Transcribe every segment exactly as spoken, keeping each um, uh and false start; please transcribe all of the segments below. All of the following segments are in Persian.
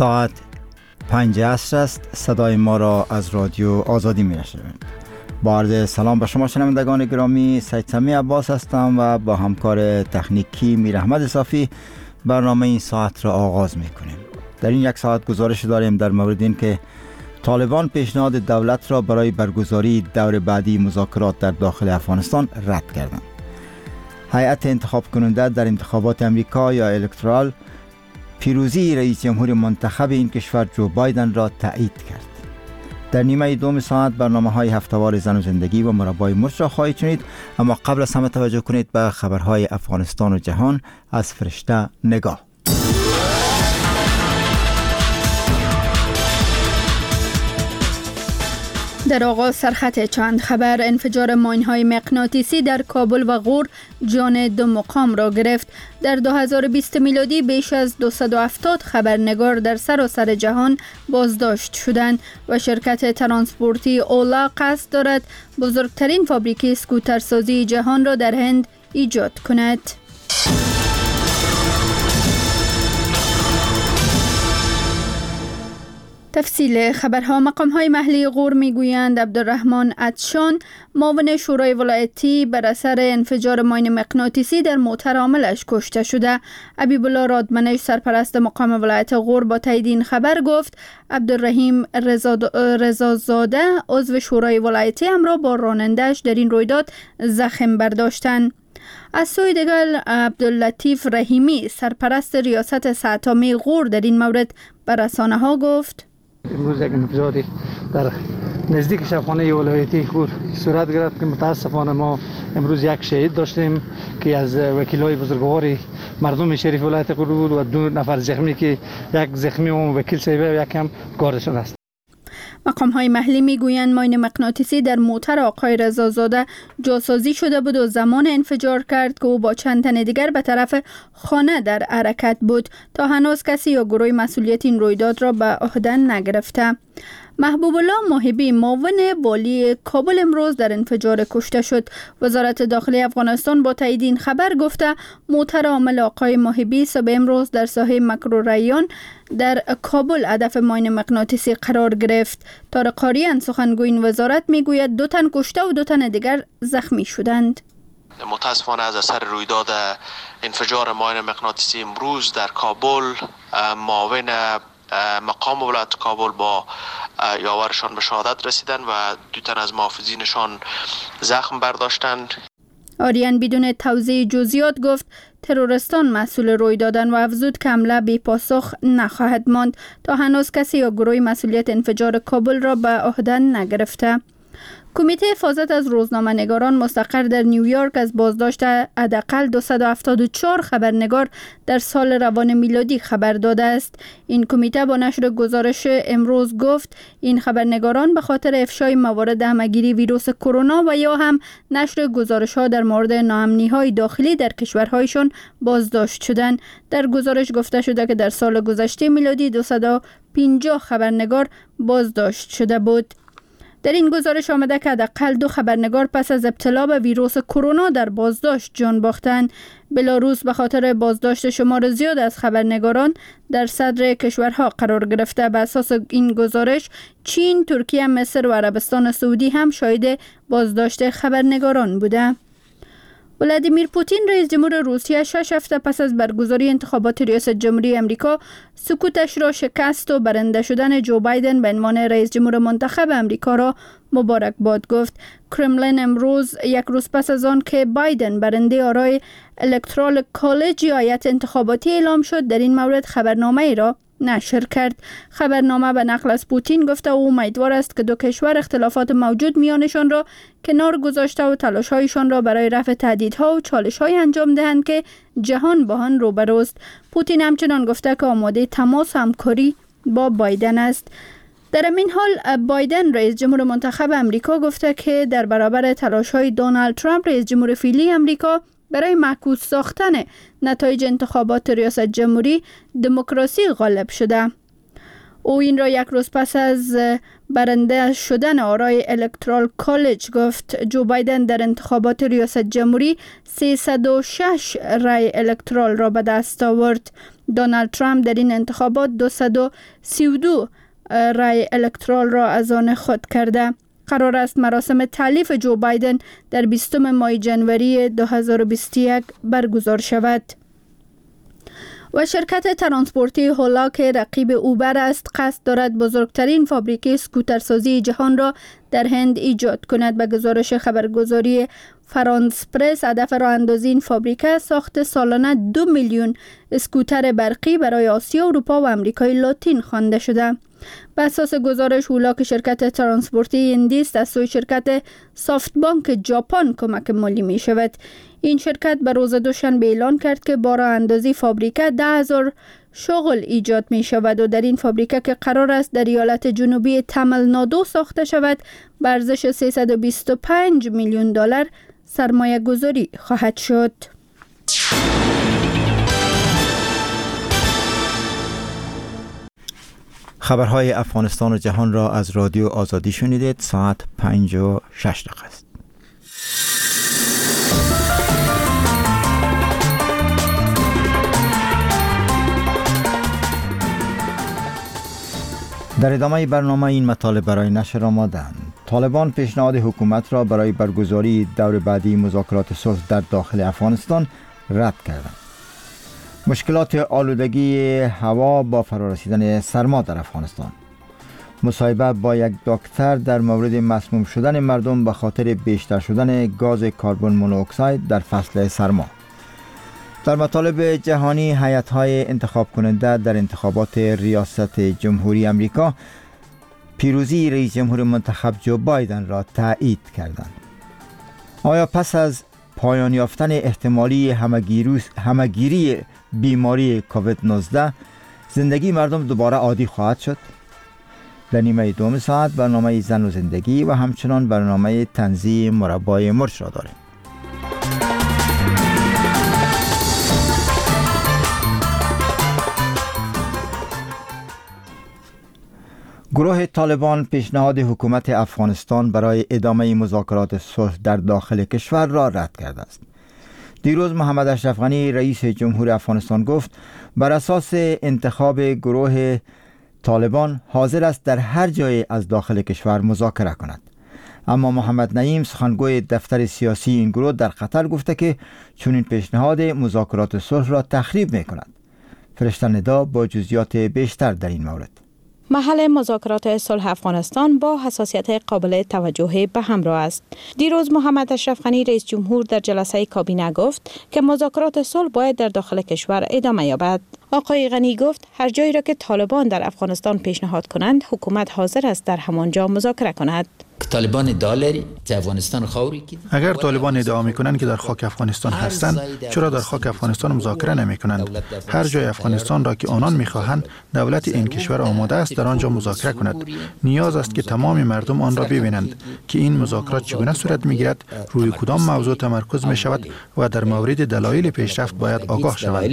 ساعت پنج عصر است. صدای ما را از رادیو آزادی می نشنوید. با عرض سلام به شما شنوندگان گرامی، سید سمی عباس هستم و با همکار تکنیکی میر احمد صافی برنامه این ساعت را آغاز می کنیم. در این یک ساعت گزارش داریم در مورد این که طالبان پیشنهاد دولت را برای برگزاری دور بعدی مذاکرات در داخل افغانستان رد کردند. هیئت انتخاب کننده در انتخابات امریکا یا الکترال پیروزی رئیس جمهور منتخب این کشور جو بایدن را تایید کرد. در نیمه دوم ساعت برنامه های هفته‌وار زن و زندگی و مربای مرچ را خواهید شنید، اما قبل از همه توجه کنید به خبرهای افغانستان و جهان از فرشته نگاه. در آغاز سرخط چند خبر. انفجار ماین‌های مغناطیسی در کابل و غور جان دو مقام را گرفت. در دو هزار و بیست میلادی بیش از دویست و هفتاد خبرنگار در سراسر جهان بازداشت شدند و شرکت ترانسپورتی اولا قصد دارد بزرگترین فابریکه اسکوترسازی جهان را در هند ایجاد کند. تفصیل خبرها. مقام‌های محلی غور میگویند عبدالرحمن عطشان معاون شورای ولایتی بر اثر انفجار ماین مغناطیسی در موتر عاملش کشته شده. حبیب الله رادمنش سرپرست مقام ولایت غور با تایید این خبر گفت عبدالرحیم رضازاده عضو شورای ولایتی همراه با راننده‌اش در این رویداد زخم برداشتند. از سوی دیگر عبداللطیف رحیمی سرپرست ریاست سعتامی غور در این مورد به رسانه‌ها گفت امروز یک انفجاری در نزدیک شبخانه ولایتی غور صورت گرفت که متاسفانه ما امروز یک شهید داشتیم که از وکیلای بزرگوار مردم شریف ولایت غور بود و دو نفر زخمی که یک زخمی و وکیل سیبه و یک هم گارشون است. مقام‌های محلی میگویند ماین مغناطیسی در موتر آقای رضازاده جاسازی شده بود و زمان انفجار کرد که او با چند تن دیگر به طرف خانه در حرکت بود. تا هنوز کسی یا گروه مسئولیت این رویداد را به عهده نگرفته. محبوب الله محبی معاون والی کابل امروز در انفجار کشته شد. وزارت داخلی افغانستان با تایید این خبر گفته موتر عامل آقای محبی صبح امروز در ساحه مکروریان در کابل هدف ماین مغناطیسی قرار گرفت. طارق قاریان سخنگوی این وزارت میگوید دو تن کشته و دو تن دیگر زخمی شدند. متاسفانه از اثر رویداد انفجار ماین مغناطیسی امروز در کابل معاون مقام ولایت کابل با یاورشان به شهادت رسیدند و دو تن از محافظینشان زخم برداشتند. آریان بدون توضیح جزئیات گفت ترورستان مسئول روی دادن و افزود که حمله بی پاسخ نخواهد ماند تا هنوز کسی یا گروه مسئولیت انفجار کابل را به عهده نگرفته. کمیته حفاظت از روزنامه‌نگاران مستقر در نیویورک از بازداشت حداقل دویست و هفتاد و چهار خبرنگار در سال روان میلادی خبر داده است. این کمیته با نشر گزارش امروز گفت این خبرنگاران به خاطر افشای موارد همه‌گیری ویروس کرونا و یا هم نشر گزارش‌ها در مورد ناامنی‌های داخلی در کشورهایشان بازداشت شدند. در گزارش گفته شده که در سال گذشته میلادی دویست و پنجاه خبرنگار بازداشت شده بود. در این گزارش آمده که حداقل دو خبرنگار پس از ابتلا به ویروس کرونا در بازداشت جان باختند. بلاروس به خاطر بازداشت شمار زیاد از خبرنگاران در صدر کشورها قرار گرفته. به اساس این گزارش چین، ترکیه، مصر و عربستان سعودی هم شاهد بازداشت خبرنگاران بوده. ولادیمیر پوتین رئیس جمهور روسیه شش هفته پس از برگزاری انتخابات ریاست جمهوری امریکا سکوتش را شکست و برنده شدن جو بایدن به عنوان رئیس جمهور منتخب امریکا را مبارکباد گفت. کرملین امروز یک روز پس از آن که بایدن برنده آرای الکترال کالج یا هیئت انتخاباتی اعلام شد در این مورد خبرنامه ای را نشر کرد. خبرنامه به نقل از پوتین گفته او امیدوار است که دو کشور اختلافات موجود میانشان را کنار گذاشته و تلاش‌هایشان را برای رفع تهدیدها و چالش‌های انجام دهند که جهان با آن روبروست. پوتین همچنان گفته که آماده تماس و همکاری با بایدن است. در این حال بایدن رئیس جمهور منتخب امریکا گفته که در برابر تلاش‌های دونالد ترامپ رئیس جمهور فعلی امریکا برای معکوس ساختن نتایج انتخابات ریاست جمهوری دموکراسی غالب شده. او این را یک روز پس از برنده شدن آرای الکترال کالج گفت. جو بایدن در انتخابات ریاست جمهوری سیصد و شش رای الکترال را به دست آورد. دونالد ترامپ در این انتخابات دویست و سی و دو رای الکترال را از آن خود کرده. قرار است مراسم تالیف جو بایدن در بیستم ماه جنوری دو هزار و بیست و یک برگزار شود. و شرکت ترانسپورتی هولا که رقیب اوبر است قصد دارد بزرگترین فابریکه اسکوترسازی جهان را در هند ایجاد کند. به گزارش خبرگزاری فرانس پرس، هدف راه اندازی این فابریکه ساخت سالانه دو میلیون اسکوتر برقی برای آسیا، اروپا و امریکای لاتین خوانده شده. بر اساس گزارش هولا که شرکت ترانسپورتی هندی است، از سوی شرکت سافت بانک ژاپن کمک مالی می شود. این شرکت به روز دوشنبه اعلان کرد که با راه اندازی فابریکه ده هزار شغل ایجاد می شود و در این فابریکه که قرار است در ایالت جنوبی تامل نادو ساخته شود به ارزش سیصد و بیست و پنج میلیون دلار سرمایه گذاری خواهد شد. خبرهای افغانستان و جهان را از رادیو آزادی شنیدید. ساعت پنج و شش دقیقه است. در ادامه برنامه این مطالب برای نشر آماده‌اند. طالبان پیشنهاد حکومت را برای برگزاری دور بعدی مذاکرات صلح در داخل افغانستان رد کردند. مشکلات آلودگی هوا با فرارسیدن سرما در افغانستان. مصاحبه با یک دکتر در مورد مسموم شدن مردم به خاطر بیشتر شدن گاز کربن مونوکساید در فصل سرما. در مطالب جهانی، هیئت‌های انتخاب کننده در انتخابات ریاست جمهوری امریکا پیروزی رئیس جمهور منتخب جو بایدن را تایید کردند. آیا پس از پایان یافتن احتمالی همگیری بیماری کووید نوزده زندگی مردم دوباره عادی خواهد شد؟ در نیمه دوم ساعت برنامه زن و زندگی و همچنان برنامه تنظیم مربای مرچ را داریم. گروه طالبان پیشنهاد حکومت افغانستان برای ادامه مذاکرات صلح در داخل کشور را رد کرده است. دیروز محمد اشرف غنی رئیس جمهور افغانستان گفت بر اساس انتخاب گروه طالبان حاضر است در هر جای از داخل کشور مذاکره کند. اما محمد نعیم سخنگوی دفتر سیاسی این گروه در قطر گفته که چنین پیشنهاد مذاکرات صلح را تخریب می کند. فرشته ندا با جزئیات بیشتر در این مورد. محل مذاکرات صلح افغانستان با حساسیت قابل توجه به همراه است. دیروز محمد اشرف غنی رئیس جمهور در جلسه کابینه گفت که مذاکرات صلح باید در داخل کشور ادامه یابد. آقای غنی گفت هر جایی را که طالبان در افغانستان پیشنهاد کنند، حکومت حاضر است در همانجا مذاکره کند. طالبان دالری که افغانستان خوری کید. اگر طالبان ادعا میکنند که در خاک افغانستان هستند، چرا در خاک افغانستان مذاکره نمیکنند؟ هر جای افغانستان را که آنان میخواهند، دولت این کشور آماده است در آنجا مذاکره کند. نیاز است که تمام مردم آن را ببینند که این مذاکرات چگونه صورت میگیرد، روی کدام موضوع تمرکز میشود و در مورد دلایل پیشرفت باید آگاه شود.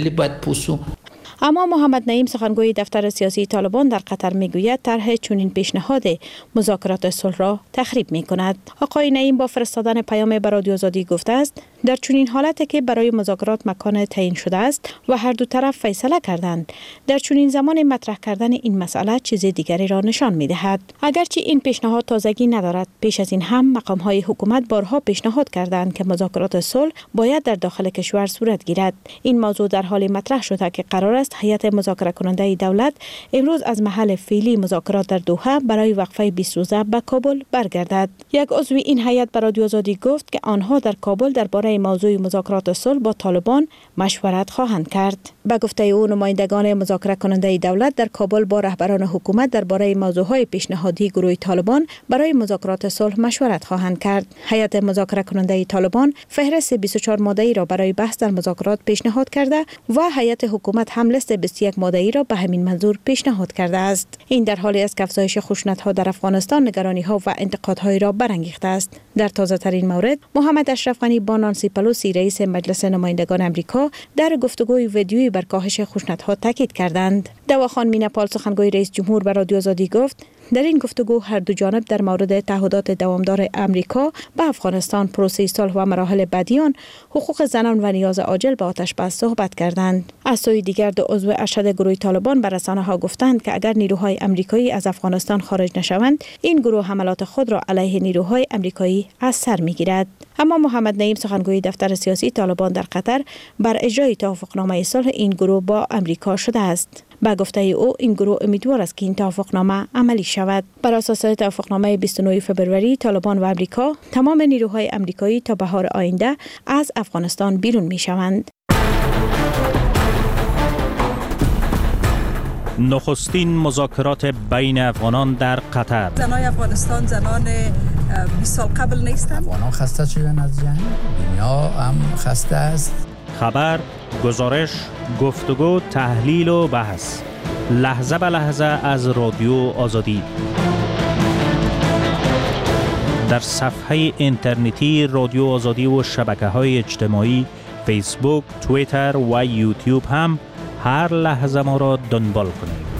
اما محمد نعیم سخنگوی دفتر سیاسی طالبان در قطر میگوید طرح چنین پیشنهاد مذاکرات صلح را تخریب می کند. آقای نعیم با فرستادن پیام به رادیو آزادی گفته است در چنین حالتی که برای مذاکرات مکان تعیین شده است و هر دو طرف فیصله کردند، در چنین زمان مطرح کردن این مسئله چیز دیگری را نشان می دهد. اگرچه این پیشنهاد تازگی ندارد، پیش از این هم مقام های حکومت بارها پیشنهاد کردند که مذاکرات صلح باید در داخل کشور صورت گیرد. این موضوع در حال مطرح شده که قرار است هیئت مذاکره کننده دولت امروز از محل فعلی مذاکرات در دوحه برای وقفه بیست روزه به کابل برگردد. یک عضو این هیئت به رادیو آزادی گفت که آنها در کابل درباره موضوع مذاکرات صلح با طالبان مشورت خواهند کرد. به گفته او، نمایندگان مذاکره کننده دولت در کابل با رهبران حکومت درباره موضوعهای پیشنهادی گروه طالبان برای مذاکرات صلح مشورت خواهند کرد. هیئت مذاکره کننده طالبان فهرست بیست و چهار ماده‌ای را برای بحث در مذاکرات پیشنهاد کرده و هیئت حکومت هم لیست بیست و یک ماده‌ای را به همین منظور پیشنهاد کرده است. این در حالی است که افزایش خشونت‌ها در افغانستان نگرانی‌ها و انتقادهای را برانگیخته است. در تازه‌ترین مورد، محمد اشرف غنی با نانسی پلوسی رئیس مجلس نمایندگان آمریکا در گفتگوی ویدیویی بر کاهش خشونت‌ها تاکید کردند. دوا خان میناپال سخنگوی رئیس جمهور به رادیو آزادی گفت در این گفتگو هر دو جانب در مورد تعهدات دوامدار امریکا به افغانستان، پروسه صلح و مراحل بعدی آن، حقوق زنان و نیاز عاجل به آتش بس صحبت کردند. از سوی دیگر دو عضو ارشد گروه طالبان به رسانه‌ها گفتند که اگر نیروهای امریکایی از افغانستان خارج نشوند، این گروه حملات خود را علیه نیروهای امریکایی از سر می‌گیرد. اما محمد نعیم سخنگوی دفتر سیاسی طالبان در قطر بر اجرای توافقنامه صلح این گروه با امریکا شده است. با گفته او این گروه امیدوار است که این توافقنامه عملی شود. بر اساس توافقنامه بیست و نه فوریه طالبان و امریکا تمام نیروهای امریکایی تا بهار آینده از افغانستان بیرون می شوند. نخستین مذاکرات بین افغانان در قطر. زنان افغانستان زنان بیست سال قبل نیستند. افغانان خسته شدن از جنگ، دنیا هم خسته است. خبر، گزارش، گفتگو، تحلیل و بحث. لحظه به لحظه از رادیو آزادی. در صفحه اینترنتی رادیو آزادی و شبکه‌های اجتماعی فیسبوک، توییتر و یوتیوب هم هر لحظه ما را دنبال کنید.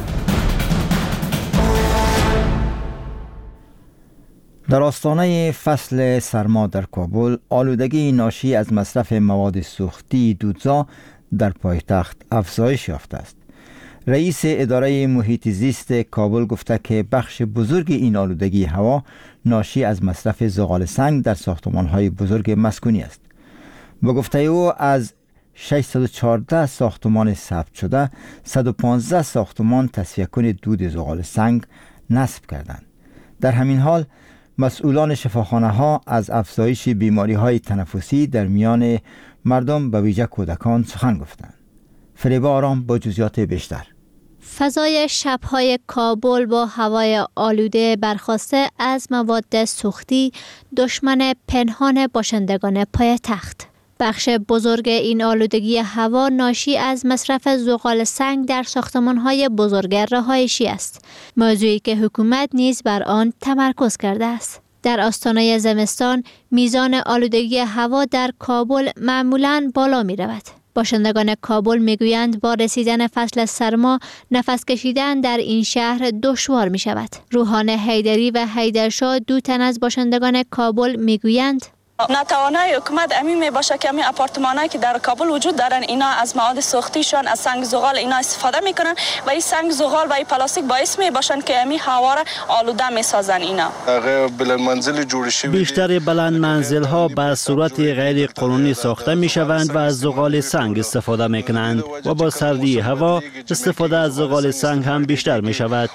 در آستانه فصل سرما در کابل، آلودگی ناشی از مصرف مواد سوختی دودزا در پایتخت افزایش یافته است. رئیس اداره محیط زیست کابل گفته که بخش بزرگ این آلودگی هوا ناشی از مصرف زغال سنگ در ساختمان‌های بزرگ مسکونی است. با گفته او از ششصد و چهارده ساختمان ثبت شده، صد و پانزده ساختمان تصفیه کن دود زغال سنگ نصب کردند. در همین حال مسئولان شفاخانه ها از افزایش بیماری های تنفسی در میان مردم به ویژه کودکان سخن گفتند. فریبا آرام با جزئیات بیشتر. فضای شب‌های کابل با هوای آلوده برخاسته از مواد سوختی دشمن پنهان باشندگان پایتخت. بخش بزرگ این آلودگی هوا ناشی از مصرف زغال سنگ در ساختمان‌های بزرگ رهایشی است، موضوعی که حکومت نیز بر آن تمرکز کرده است. در آستانه زمستان میزان آلودگی هوا در کابل معمولاً بالا می رود. باشندگان کابل میگویند با رسیدن فصل سرما نفس کشیدن در این شهر دشوار می شود. روحان حیدری و حیدرشاه دو تن از باشندگان کابل میگویند نتوانای حکومت امی می باشه که امی آپارتمانایی که در کابل وجود دارن اینا از مواد سوختیشان از سنگ زغال اینا استفاده میکنن و این سنگ زغال و این پلاستیک باعث می باشن که امی هوا را آلوده میسازن. اینا بلند منزل جوړ شوی بیشتر بلند منزل ها به صورت غیر قانونی ساخته می شوند و از زغال سنگ استفاده می کنند و با سردی هوا استفاده از زغال سنگ هم بیشتر می شود.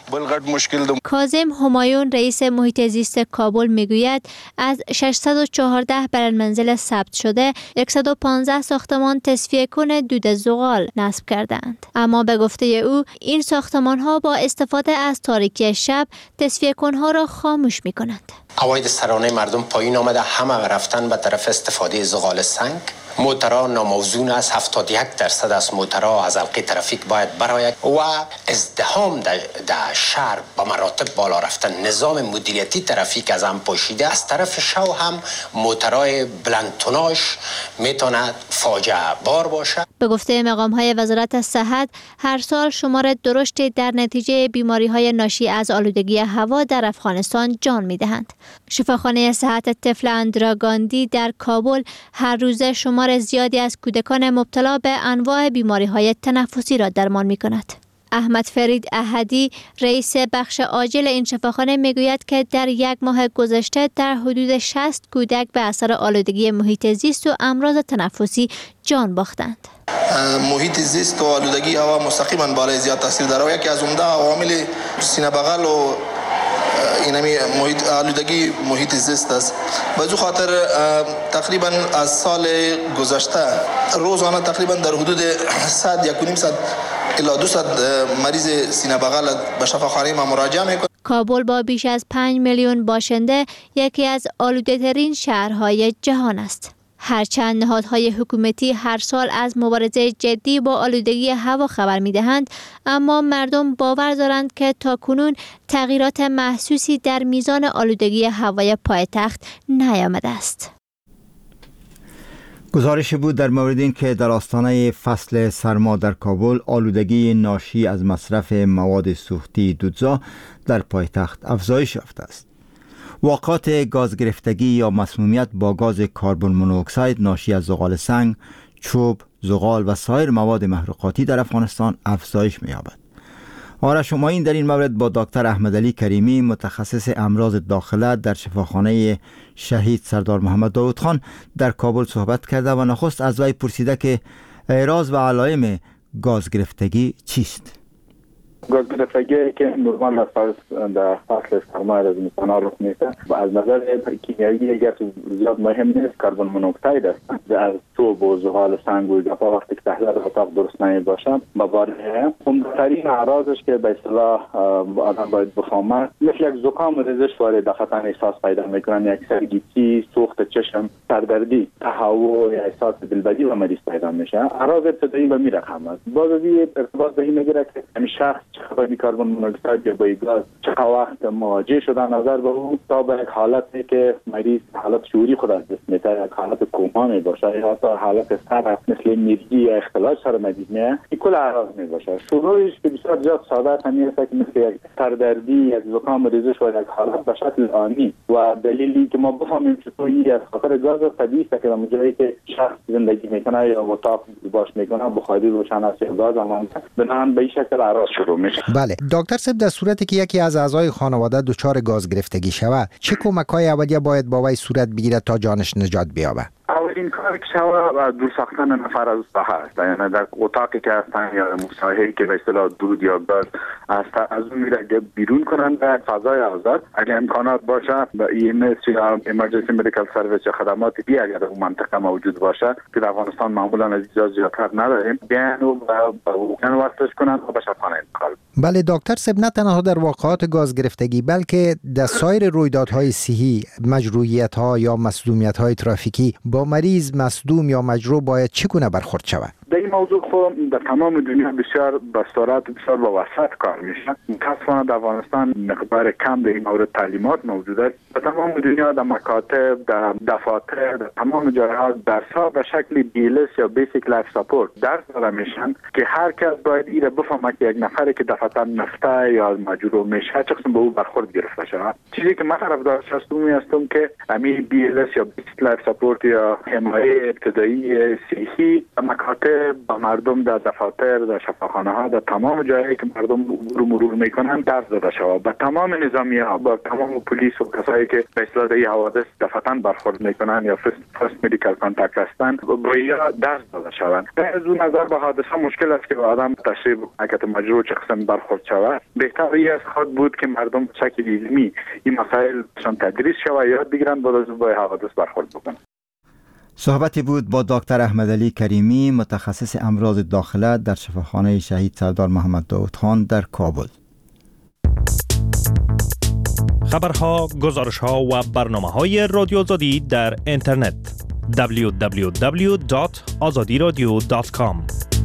کاظم همایون رئیس محیط زیست کابل میگوید از ششصد و چهارده بلند منزل ثبت شده صد و پانزده ساختمان تصفیه کن دود زغال نصب کردند. اما به گفته او این ساختمان ها با استفاده از تاریکی شب تصفیه کنها را خاموش می کنند. عواید سرانه مردم پایین آمده، همه رفتن به طرف استفاده زغال سنگ. موترها ناموزون است، هفتاد و یک درصد از موترها از حلقه ترافیک باید براید و ازدحام در شهر با مراتب بالا رفتن. نظام مدیریتی ترافیک از هم پوشیده. از طرف شو هم موترهای بلندتوناش میتونه فاجعه بار باشه. به گفته مقام‌های وزارت صحت هر سال شمار درشتی در نتیجه بیماری‌های ناشی از آلودگی هوا در افغانستان جان می‌دهند. شفاخانه صحت طفل اندراگاندی در کابل هر روزه شمار زیادی از کودکان مبتلا به انواع بیماری‌های تنفسی را درمان می‌کند. احمد فرید احدی رئیس بخش عاجل این شفاخانه میگوید که در یک ماه گذشته در حدود شصت کودک به اثر آلودگی محیط زیست و امراض تنفسی جان باختند. محیط زیست و آلودگی هوا مستقیما بالای زیاد تاثیر داره. یکی از عمده عوامل سینه بغل و اینمی محیط آلودگی محیط زیست است. به جو خاطر تقریبا از سال گذشته روزانه تقریبا در حدود صد یک و نیم صد الی دویست مریض سینه بغل به شفاخانه ما مراجعه میکنه. کابل با بیش از پنج میلیون باشنده یکی از آلوده ترین شهرهای جهان است. هرچند نهادهای حکومتی هر سال از مبارزه جدی با آلودگی هوا خبر می‌دهند، اما مردم باور دارند که تاکنون تغییرات محسوسی در میزان آلودگی هوای پایتخت نیامده است. گزارشی بود در مورد این که در آستانه فصل سرما در کابل آلودگی ناشی از مصرف مواد سوختی دودزا در پایتخت افزایش یافته است. واقعات گاز گرفتگی یا مسمومیت با گاز کربن مونوکساید ناشی از زغال سنگ، چوب، زغال و سایر مواد محروقاتی در افغانستان افزایش می‌یابد. آرش شماین در این مورد با دکتر احمدعلی کریمی متخصص امراض داخله در شفاخانه شهید سردار محمد داود خان در کابل صحبت کرده و نخست از وی پرسیده که راز و علائم گاز گرفتگی چیست؟ گاز گرفتگی که نورمال در فصل سرما از انسان رخ میده و از نظر کیمیایی اگر زیاد مهم نیست کربن مونوکساید است. از چوب و زغال سنگ و گپا وقتی که تحلیل اتاق درست نمیباشد مبارزه عمده‌ترین اعراضش که به اصطلاح آدم باید بفهمه مثل یک زکام و ریزش وارد داخل احساس پیدا میکنن، یک سرگیجی، سوخت چشم، سردردی، تهوع یا احساس دلبدی و مریض پیدا میشه. اعراض ابتدایی به این رقم است. باز از این ارتباط به این میگیره که همین شخص چقدر کربن مونوکساید یا با گاز چقدر وقت مواجه شده نظر به اون تا به یک حالتی که مریض حالت شعوری خود از دست میده، یک حالت کوما می باشه یا تا حالت سر مثل میرگی یا اختلال سر مریض میه، این کل اعراض می باشه. شروعش که بسیار زیاد ساده است، همین است که مثل یک سردردی، یک زکام ریزش و یک حالت به شکل آنی و دلیلی که ما بفهمیم چطور این از خاطر گاز طبیعی است که در جایی که شخص زندگی میکنه یا اتاق باش میکنه بخاری روشن است یا گاز هم بنان به این شکل اعراض شروع میشه. بله دکتر صاحب، در صورتی که یکی از اعضای خانواده دچار گاز گرفتگی شود چه کمک‌های اولیه باید با وی صورت بگیرد تا جانش نجات بیابد؟ اولین کار که شود دور ساختن نفر از ساحه است، یعنی در اتاقی که هستن یا مساحه‌ای که به اصطلاح دود یا گاز است از اون میره بیرون کنن و فضای آزاد اگر امکانات باشه با ای ام اس یا امرجنسی مدیکال سرویس یا خدمات دیگه اگر در اون منطقه موجود باشه که در افغانستان معمولا از اینجا زیادتر نداریم بیان و با وقتش کنن و به شفاخانه انتقال. بله دکتر صاحب، نه تنها در واقعات گاز گرفتگی بلکه در سایر رویدادهای صحی، مجروحیت‌ها یا مصدومیت‌های ترافیکی با مریض مصدوم یا مجروح باید چگونه برخورد شود؟ در این موضوع خود در تمام دنیا بسیار بستارات بسیار با وسط کار میشه. متاسفانه در افغانستان مقدار کم در این مورد تعلیمات موجود است. در تمام دنیا در مکاتب، در دفاتر، در تمام جاها درس‌ها به شکل بیلس یا بیسیک لایف ساپورت درس داده میشن که هر کس باید ایره بفهمه که یک نفری که دفعتاً نفته یا مجروح میشه چه قسم به او برخورد گرفته شود. چیزی که من طرفدارش هستم هستم که همین بیلس یا بیسیک لایف ساپورت یا حمایت ابتدایی صحی مکاتب با مردم در دفاتر، در شفاخانه ها، در تمام جایی که مردم رو مرور میکنن درس داده شود. با تمام نظامی ها، با تمام پلیس و کسایی که به اصطلاح این حوادث دفعتاً برخورد میکنن یا فرست مدیکال کانتاکت هستن با یا درس داده شود. از اون نظر با حادثه مشکل است که آدم تشریح حرکت مجروح چه قسم برخورد شود. بهتر از خود بود که مردم به شکل علمی این مسائل شان تدریس شود، یاد بگیرن بعد از با حوادث برخورد بکنن. صحبتی بود با دکتر احمدعلی کریمی متخصص امراض داخله در شفاخانه شهید سردار محمد داود خان در کابل. خبرها، گزارشها و برنامه‌های رادیو آزادی در اینترنت دبلیو دبلیو دبلیو دات آزادی رادیو دات کام.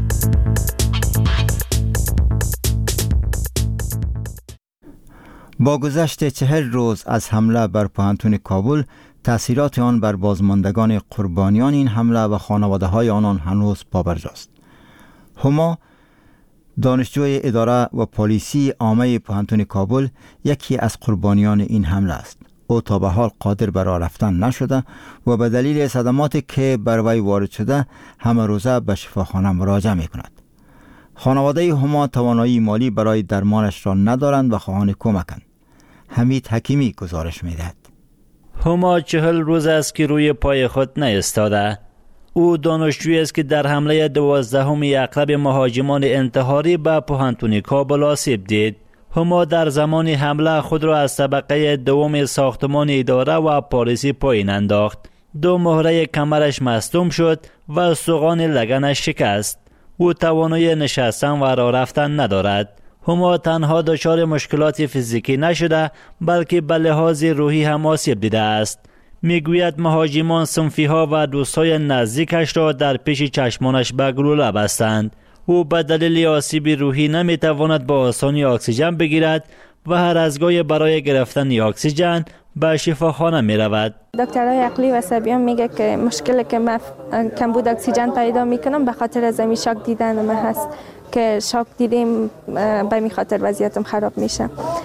با گذشت چهل روز از حمله بر پوهنتون کابل، تأثیرات آن بر بازماندگان قربانیان این حمله و خانواده‌های آنان هنوز پابرجاست. هما، دانشجوی اداره و پلیسی عامه پوهنتون کابل، یکی از قربانیان این حمله است. او تا به حال قادر بر راه رفتن نشده و به دلیل صدماتی که بر وی وارد شده همه روزه به شفاخانه مراجعه می کند. خانواده هما توانایی مالی برای درمانش را ندارند و خواهان کمکند. حمید حکیمی گزارش می دهد. هما چهل روز است که روی پای خود نایستاده. او دانشجویی است که در حمله دوازدهم اغلب مهاجمان انتحاری به پوهنتون کابل آسیب دید. هما در زمان حمله خود را از طبقه دوم ساختمان اداره و پلیسی پایین انداخت. دو مهره کمرش مصدوم شد و استخوان لگنش شکست. او توانایی نشستن و راه رفتن ندارد. هما تنها دچار مشکلات فیزیکی نشده بلکه به لحاظ روحی هم آسیب دیده است. میگوید مهاجمان صنفی ها و دوستای نزدیکش را در پیش چشمانش به گلوله بستند. او به دلیل آسیب روحی نمیتواند با آسانی اکسیژن بگیرد و هر از گاهی برای گرفتن اکسیژن به شفاخانه می رود. دکترای عقلی و عصبیان میگه که مشکلی که من کمبود اکسیژن پیدا میکنم به خاطر از این شاک دیدن من هست که شاک دیدیم به می خاطر وضعیتم خراب میشه.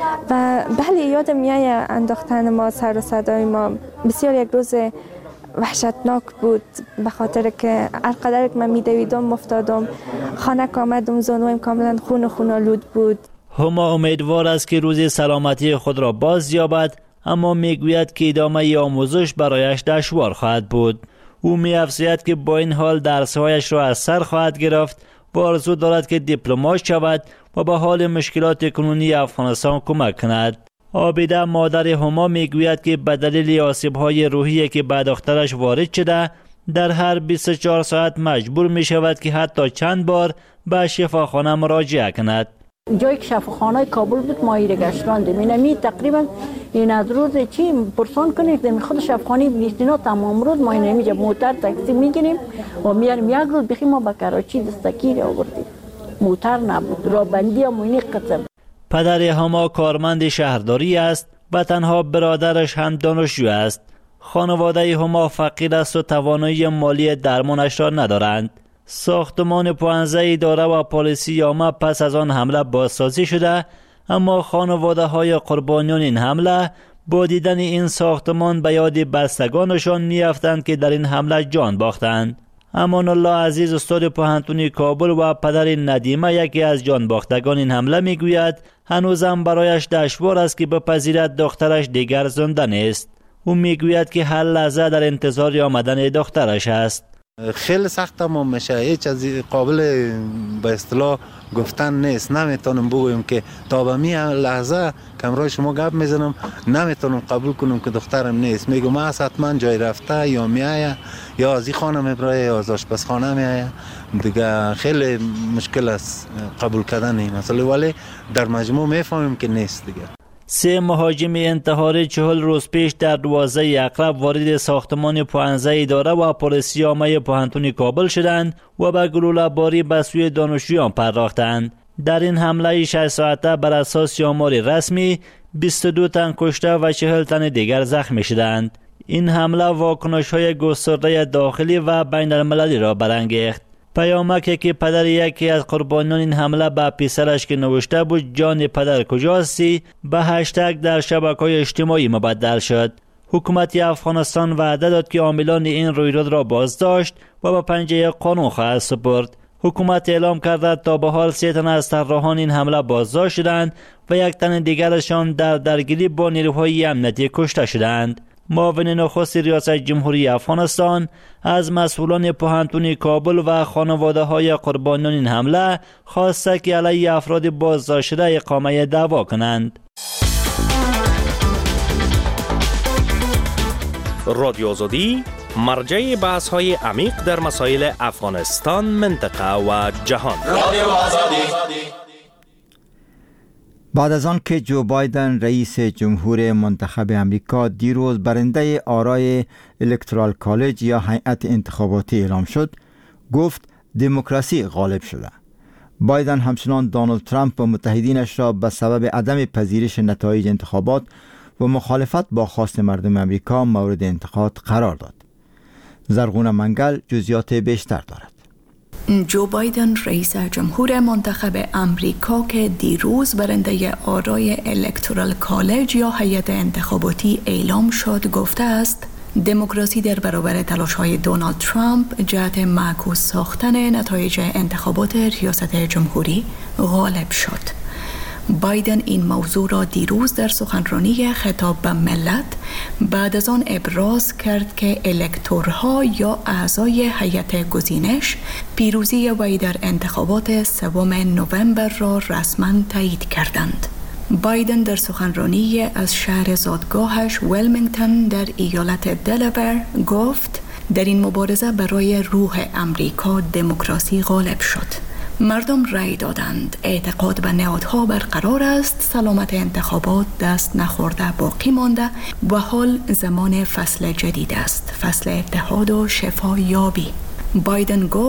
و بله یادم میاد انداختن ما، سر و صدای ما بسیار یک روز وحشتناک بود به خاطر که هر قدر که من میدویدم افتادم، خانه که آمدم زانویم کاملا خون و خون آلود بود. هما امیدوار است که روزی سلامتی خود را باز یابد، اما میگوید که ادامه آموزش برایش دشوار خواهد بود. او می‌افزاید که با این حال درس‌هایش را از سر خواهد گرفت و آرزو دارد که دیپلمات شود و به حال مشکلات کنونی افغانستان کمک کند. عابده مادر هما میگوید که به دلیل آسیب‌های روحی که به دخترش وارد شده، در هر بیست و چهار ساعت مجبور می شود که حتی چند بار به شفاخانه مراجعه کند. جایی که شفاخانه کابل بود ما ایره گشتاندیم. این می تقریبا این از روز چی پرسان کنید در خود شفاخانه بیستینا تمام روز ما این میجا موتر تاکسی میگیریم و میاریم یک روز بخی ما به کراچی دستگیر آوردیم. موتر نبود، رابندی هم اینی قطع. پدر هما کارمند شهرداری است و تنها برادرش هم دانشجو است. خانواده هما فقیر است و توانایی مالی درمانش را ندارند. ساختمان پانزده اداره و پلیسی یامه پس از آن حمله بازسازی شده، اما خانواده های قربانیان این حمله با دیدن این ساختمان به یاد بستگانشان میافتند که در این حمله جان باختند. امان الله عزیز استاد پوهنتون کابل و پدر ندیمه یکی از جان باختگان این حمله میگوید هنوزم برایش دشوار است که بپذیرد دخترش دیگر زنده نیست. او میگوید که هر لحظه در انتظار آمدن دخترش است. خیلی سخت ما میشه، هیچ از قابل به اصطلاح گفتن نیست. نمیتونم بگویم که تا به می لحظه کمرای شما گپ میزنم نمیتونم قبول کنم که دخترم نیست. میگم ما حتما جای رفته یا میایه یا از این خانه میبره یا از آشپزخانه میایه. دیگه خیلی مشکل است قبول کردن این مسئله، ولی در مجموع میفهمیم که نیست دیگه. سه مهاجم انتحاری چهل روز پیش در دوازده اقرب وارد ساختمان پانزده اداره و پلیسی عامه پوهنتون کابل شدند و به گلوله باری به سوی دانشجویان پرداختند. در این حمله شش ساعته بر اساس آمار رسمی بیست و دو تن کشته و چهل تن دیگر زخمی شدند. این حمله واکنش‌های گسترده داخلی و بین المللی را برانگیخت. پیامکی که پدر یکی از قربانیان این حمله به پسرش که نوشته بود جان پدر کجاستی به هشتگ در شبکه‌های اجتماعی مبدل شد. حکومت افغانستان وعده داد که عاملان این رویداد را بازداشت و به پنجه قانون خواهد سپرد. حکومت اعلام کرده تا به حال سه تن از طراحان این حمله بازداشت شدند و یک تن دیگرشان در درگیری با نیروهای امنیتی کشته شدند. معاون نخست ریاست جمهوری افغانستان از مسئولان پوهنتون کابل و خانواده های قربانیان این حمله خواسته که علیه افراد بازداشت شده اقامه دعوا کنند. رادیو آزادی مرجع بحث های عمیق در مسائل افغانستان، منطقه و جهان. رادیو آزادی. بعد از آن که جو بایدن رئیس جمهور منتخب امریکا دیروز برنده آرای الکترال کالج یا هیئت انتخاباتی اعلام شد، گفت دموکراسی غالب شده. بایدن همچنان دونالد ترامپ و متحدینش را به سبب عدم پذیرش نتایج انتخابات و مخالفت با خواست مردم امریکا مورد انتقاد قرار داد. زرغون منگل جزئیات بیشتر دارد. جو بایدن رئیس جمهور منتخب امریکا که دیروز برنده آرای الکترال کالج یا هیئت انتخاباتی اعلام شد گفته است دموکراسی در برابر تلاش‌های دونالد ترامپ جهت معکوس ساختن نتایج انتخابات ریاست جمهوری غالب شد. بایدن این موضوع را دیروز در سخنرانی خطاب به ملت بعد از آن ابراز کرد که الکتورها یا اعضای هیئت گزینش پیروزی وی در انتخابات سوم نوامبر را رسما تایید کردند. بایدن در سخنرانی از شهر زادگاهش ویلمینگتون در ایالت دلاور گفت در این مبارزه برای روح امریکا دموکراسی غالب شد. مردم رأی دادند، اعتقاد به نهادها برقرار است، سلامت انتخابات دست نخورده باقی مانده و حال زمان فصل جدید است، فصل اتحاد و شفا یابی. بایدن گفت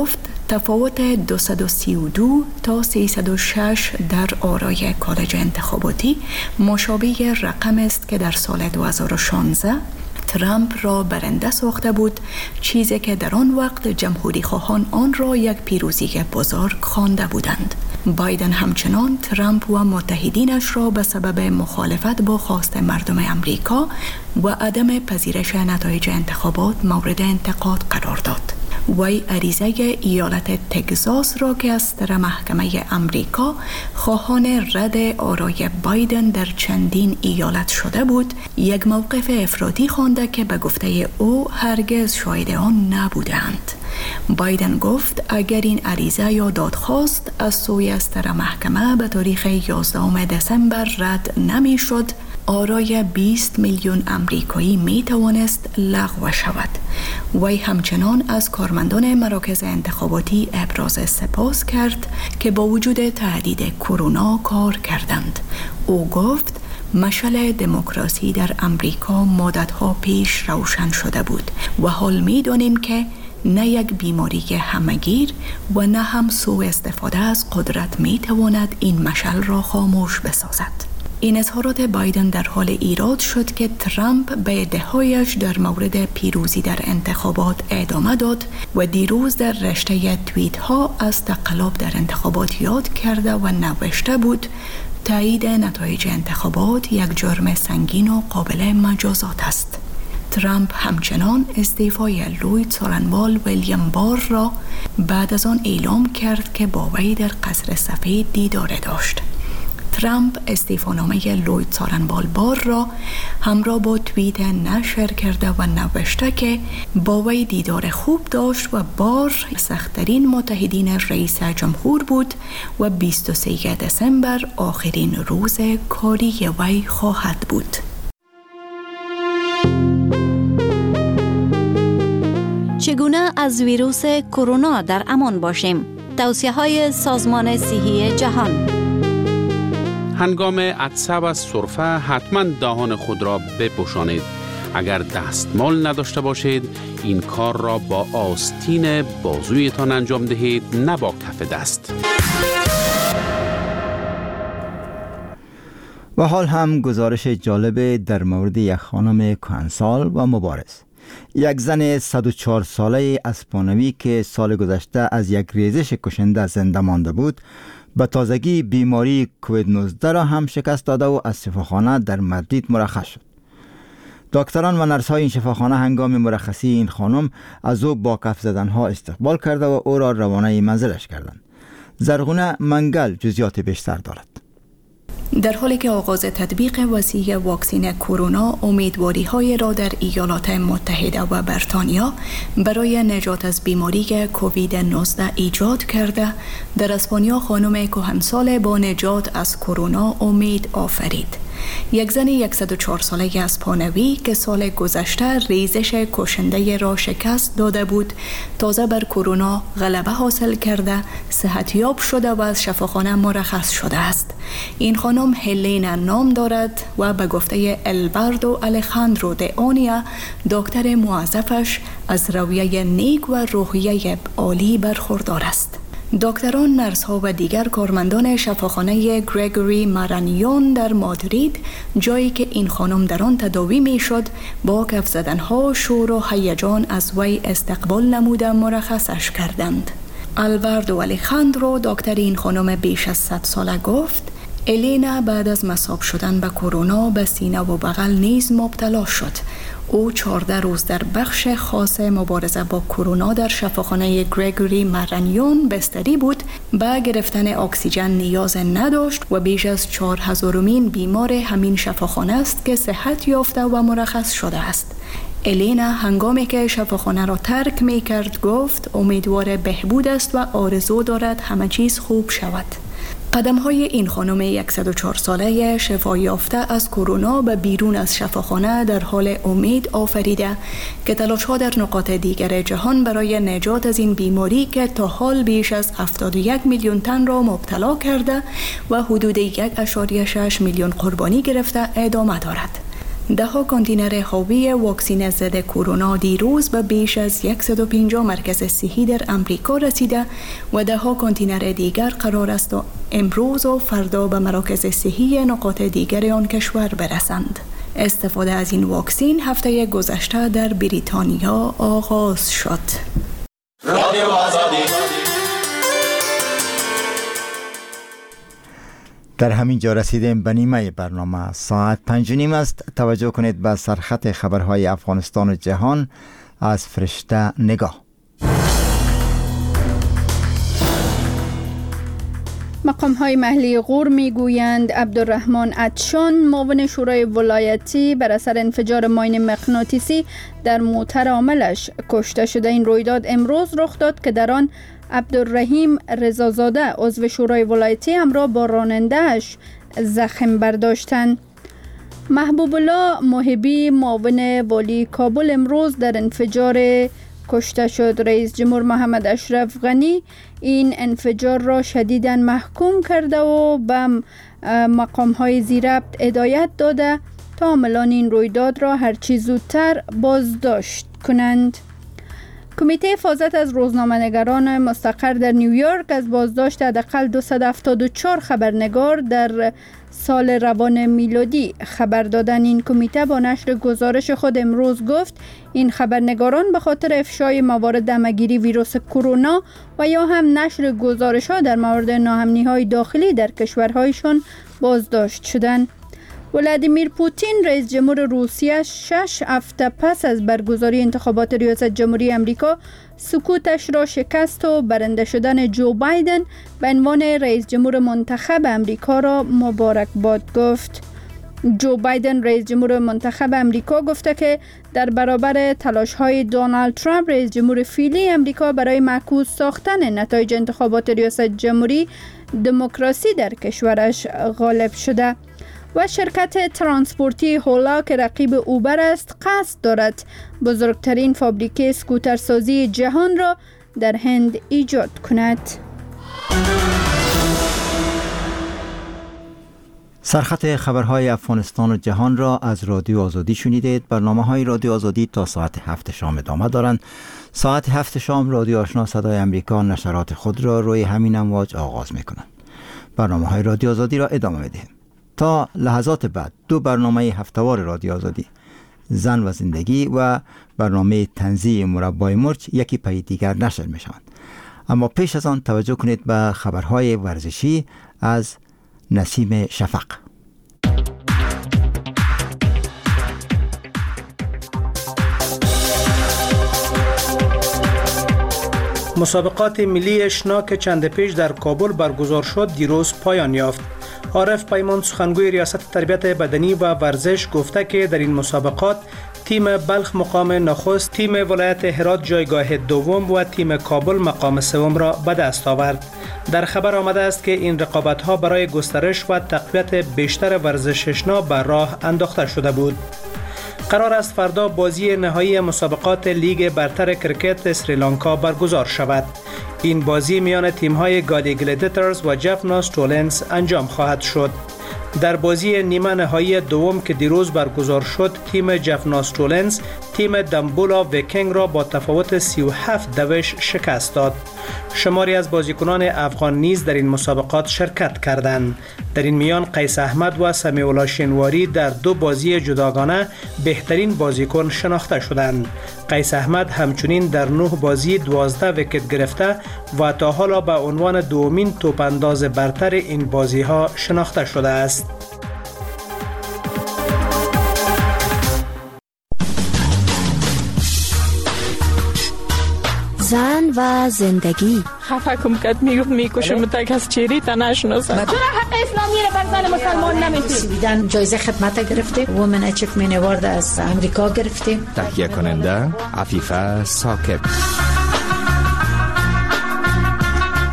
تفاوت دویست و سی و دو تا سیصد و شش در آرای کالج انتخاباتی مشابه رقم است که در سال دو هزار و شانزده ترامپ را برنده ساخته بود، چیزی که در آن وقت جمهوری خواهان آن را یک پیروزی بزرگ خوانده بودند. بایدن همچنان ترامپ و متحدینش را به سبب مخالفت با خواست مردم امریکا و عدم پذیرش نتایج انتخابات مورد انتقاد قرار داد. وی عریضه ایالت تگزاس را که از طرف محکمه امریکا خواهان رد آرای بایدن در چندین ایالت شده بود، یک موقف افراطی خوانده که به گفته او هرگز شاهد آن نبودند. بایدن گفت اگر این عریضه یا دادخواست از سوی از طرف محکمه به تاریخ یازدهم دسامبر رد نمی شد، آرای بیست میلیون امریکایی می توانست لغو شود. وی همچنان از کارمندان مراکز انتخاباتی ابراز سپاس کرد که با وجود تهدید کرونا کار کردند. او گفت مشعل دموکراسی در امریکا مدتها پیش روشن شده بود و حال می دانیم که نه یک بیماری همگیر و نه هم سوء استفاده از قدرت می تواند این مشعل را خاموش بسازد. این اظهارات بایدن در حال ایراد شد که ترامپ به ادعاهایش در مورد پیروزی در انتخابات ادامه داد و دیروز در رشته توییت ها از تقلب در انتخابات یاد کرده و نوشته بود تایید نتایج انتخابات یک جرم سنگین و قابل مجازات است. ترامپ همچنان استعفای لوید سارنوال ویلیام بار را بعد از آن اعلام کرد که با وی در قصر سفید دیدار داشت. ترامپ استعفانامه لوید سارنوال بار را همراه با توییت نشر کرده و نوشته که با وی دیدار خوب داشت و بار سخت‌ترین متحدین رئیس جمهور بود و بیست و سوم دسامبر آخرین روز کاری وی خواهد بود. چگونه از ویروس کرونا در امان باشیم؟ توصیه‌های سازمان صحی جهان. هنگام عطسه و سرفه حتما دهان خود را بپوشانید. اگر دستمال نداشته باشید این کار را با آستین بازویتان انجام دهید، نه با کف دست. و حال هم گزارش جالب در مورد یک خانم کهنسال و مبارز. یک زن صد و چهار ساله اسپانوی که سال گذشته از یک ریزش کشنده زنده مانده بود، به تازگی بیماری کووید نوزده را هم شکست داده و از شفاخانه در مادرید مرخص شد. دکتران و نرس های این شفاخانه هنگام مرخصی این خانم از او با کف زدنها استقبال کرده و او را روانه منزلش کردند. زرغونه منگل جزئیات بیشتر دارد. در حالی که آغاز تطبیق وسیع واکسین کرونا امیدواری های را در ایالات متحده و بریتانیا برای نجات از بیماری کووید نوزده ایجاد کرده، در اسپانیا خانم کهنسال با نجات از کرونا امید آفرید. یک زن صد و چهار ساله اسپانوی که سال گذشته ریزش کشنده را شکست داده بود، تازه بر کرونا غلبه حاصل کرده صحتیاب شده و از شفاخانه مرخص شده است. این خانم هلینا نام دارد و به گفته الواردو الخاندرو د آنیا، دکتر موظفش از رویه نیک و روحیه عالی برخوردار است. دکتران، نرس‌ها و دیگر کارمندان شفاخانه گریگوری مارانیون در مادرید، جایی که این خانم در آن تداوی می‌شد، با کف زدن‌ها، شور و هیجان از وی استقبال نموده مرخصش کردند. الواردو الخاندرو، دکتر این خانم بیش از صد ساله، گفت الینا بعد از مصاب شدن به کرونا به سینه و بغل نیز مبتلا شد. او چهارده روز در بخش خاص مبارزه با کرونا در شفاخانه گریگوری مارانیون بستری بود. به گرفتن اکسیژن نیاز نداشت و بیش از چهار هزارمین بیمار همین شفاخانه است که صحت یافته و مرخص شده است. الینا هنگامی که شفاخانه را ترک می کرد گفت امیدوار بهبود است و آرزو دارد همه چیز خوب شود. قدم های این خانم صد و چهار ساله شفا یافته از کرونا به بیرون از شفاخانه در حال امید آفریده که تلاش ها در نقاط دیگر جهان برای نجات از این بیماری که تا حال بیش از هفتاد و یک میلیون تن را مبتلا کرده و حدود یک ممیز شش میلیون قربانی گرفته ادامه دارد. ده ها کانتینر حاوی واکسین ضد کرونا دیروز به بیش از صد و پنجاه مرکز صحی در امریکا رسیده و ده ها کانتینر دیگر قرار است و امروز و فردا به مراکز صحی نقاط دیگر آن کشور برسند. استفاده از این واکسین هفته گذشته در بریتانیا آغاز شد. رادیو آزادی. در همین جا رسیدیم به نیمه برنامه. ساعت پنج و نیم است. توجه کنید به سرخط خبرهای افغانستان و جهان از فرشته نگاه. مقام‌های محلی غور می‌گویند عبدالرحمن عطشان معاون شورای ولایتی بر اثر انفجار ماین مغناطیسی در موتر عاملش کشته شده. این رویداد امروز رخ داد که در آن عبدالرحیم رضازاده عضو شورای ولایتی همراه با راننده‌اش زخم برداشتند. محبوب الله محبی معاون والی کابل امروز در انفجار کشته شد. رئیس جمهور محمد اشرف غنی این انفجار را شدیداً محکوم کرده و به مقام‌های زیربط هدایت داده تا عاملان این رویداد را هرچی زودتر بازداشت کنند. کمیته حفاظت از روزنامه‌نگاران مستقر در نیویورک از بازداشت حداقل دویست و هفتاد و چهار خبرنگار در سال روان میلادی خبر دادن. این کمیته با نشر گزارش خود امروز گفت این خبرنگاران به خاطر افشای موارد همه‌گیری ویروس کرونا و یا هم نشر گزارش‌ها در مورد ناامنی‌های داخلی در کشورهایشان بازداشت شدند. ولادیمیر پوتین رئیس جمهور روسیه شش هفته پس از برگزاری انتخابات ریاست جمهوری امریکا سکوتش را شکست و برنده شدن جو بایدن به عنوان رئیس جمهور منتخب امریکا را مبارکباد گفت. جو بایدن رئیس جمهور منتخب امریکا گفته که در برابر تلاش‌های دونالد ترامپ رئیس جمهور فعلی امریکا برای معکوس ساختن نتایج انتخابات ریاست جمهوری دموکراسی در کشورش غالب شده. و شرکت ترانسپورتی هولا که رقیب اوبر است قصد دارد بزرگترین فابریکه اسکوترسازی جهان را در هند ایجاد کند. سرخط خبرهای افغانستان و جهان را از رادیو آزادی شنیدید. برنامه‌های رادیو آزادی تا ساعت هفت شام ادامه دارند. ساعت هفت شام رادیو آشنا صدای امریکا نشرات خود را روی همین امواج آغاز می‌کند. برنامه‌های رادیو آزادی را ادامه می‌دهیم. تا لحظات بعد دو برنامه هفتهوار رادیو آزادی، زن و زندگی و برنامه طنزی مربای مرچ یکی پی دیگر نشر می شوند. اما پیش از آن توجه کنید به خبرهای ورزشی از نسیم شفق. مسابقات ملی اشنا که چند پیش در کابل برگزار شد دیروز پایان یافت. عارف پیمان سخنگوی ریاست تربیت بدنی و ورزش گفته که در این مسابقات تیم بلخ مقام نخست، تیم ولایت هرات جایگاه دوم و تیم کابل مقام سوم را به دست آورد. در خبر آمده است که این رقابت‌ها برای گسترش و تقویت بیشتر ورزش اشنا به راه انداخته شده بود. قرار است فردا بازی نهایی مسابقات لیگ برتر کرکت سریلانکا برگزار شود. این بازی میان تیم‌های گالی گلیدیترز و جفنا ستولنز انجام خواهد شد. در بازی نیمه نهایی دوم که دیروز برگزار شد، تیم جفنا ستولنز تیم دمبولا ویکینگ را با تفاوت سی و هفت دوش شکست داد. شماری از بازیکنان افغان نیز در این مسابقات شرکت کردند. در این میان قیس احمد و سمیع الله شنواری در دو بازی جداگانه بهترین بازیکن شناخته شدند. قیس احمد همچنین در نه بازی دوازده ویکت گرفته و تا حالا به عنوان دومین توپ انداز برتر این بازی‌ها شناخته شده است. زن و زندگی. خفه کم کد میگفت میکشم تک از چیری تا نشناسم. چرا حق اسلامی رو بر زن مسلمان نمیدید؟ سویدن جایزه خدمت گرفته، وومن اچیومنت اوارد از امریکا گرفته. تهیه کننده عفیفه ساکب.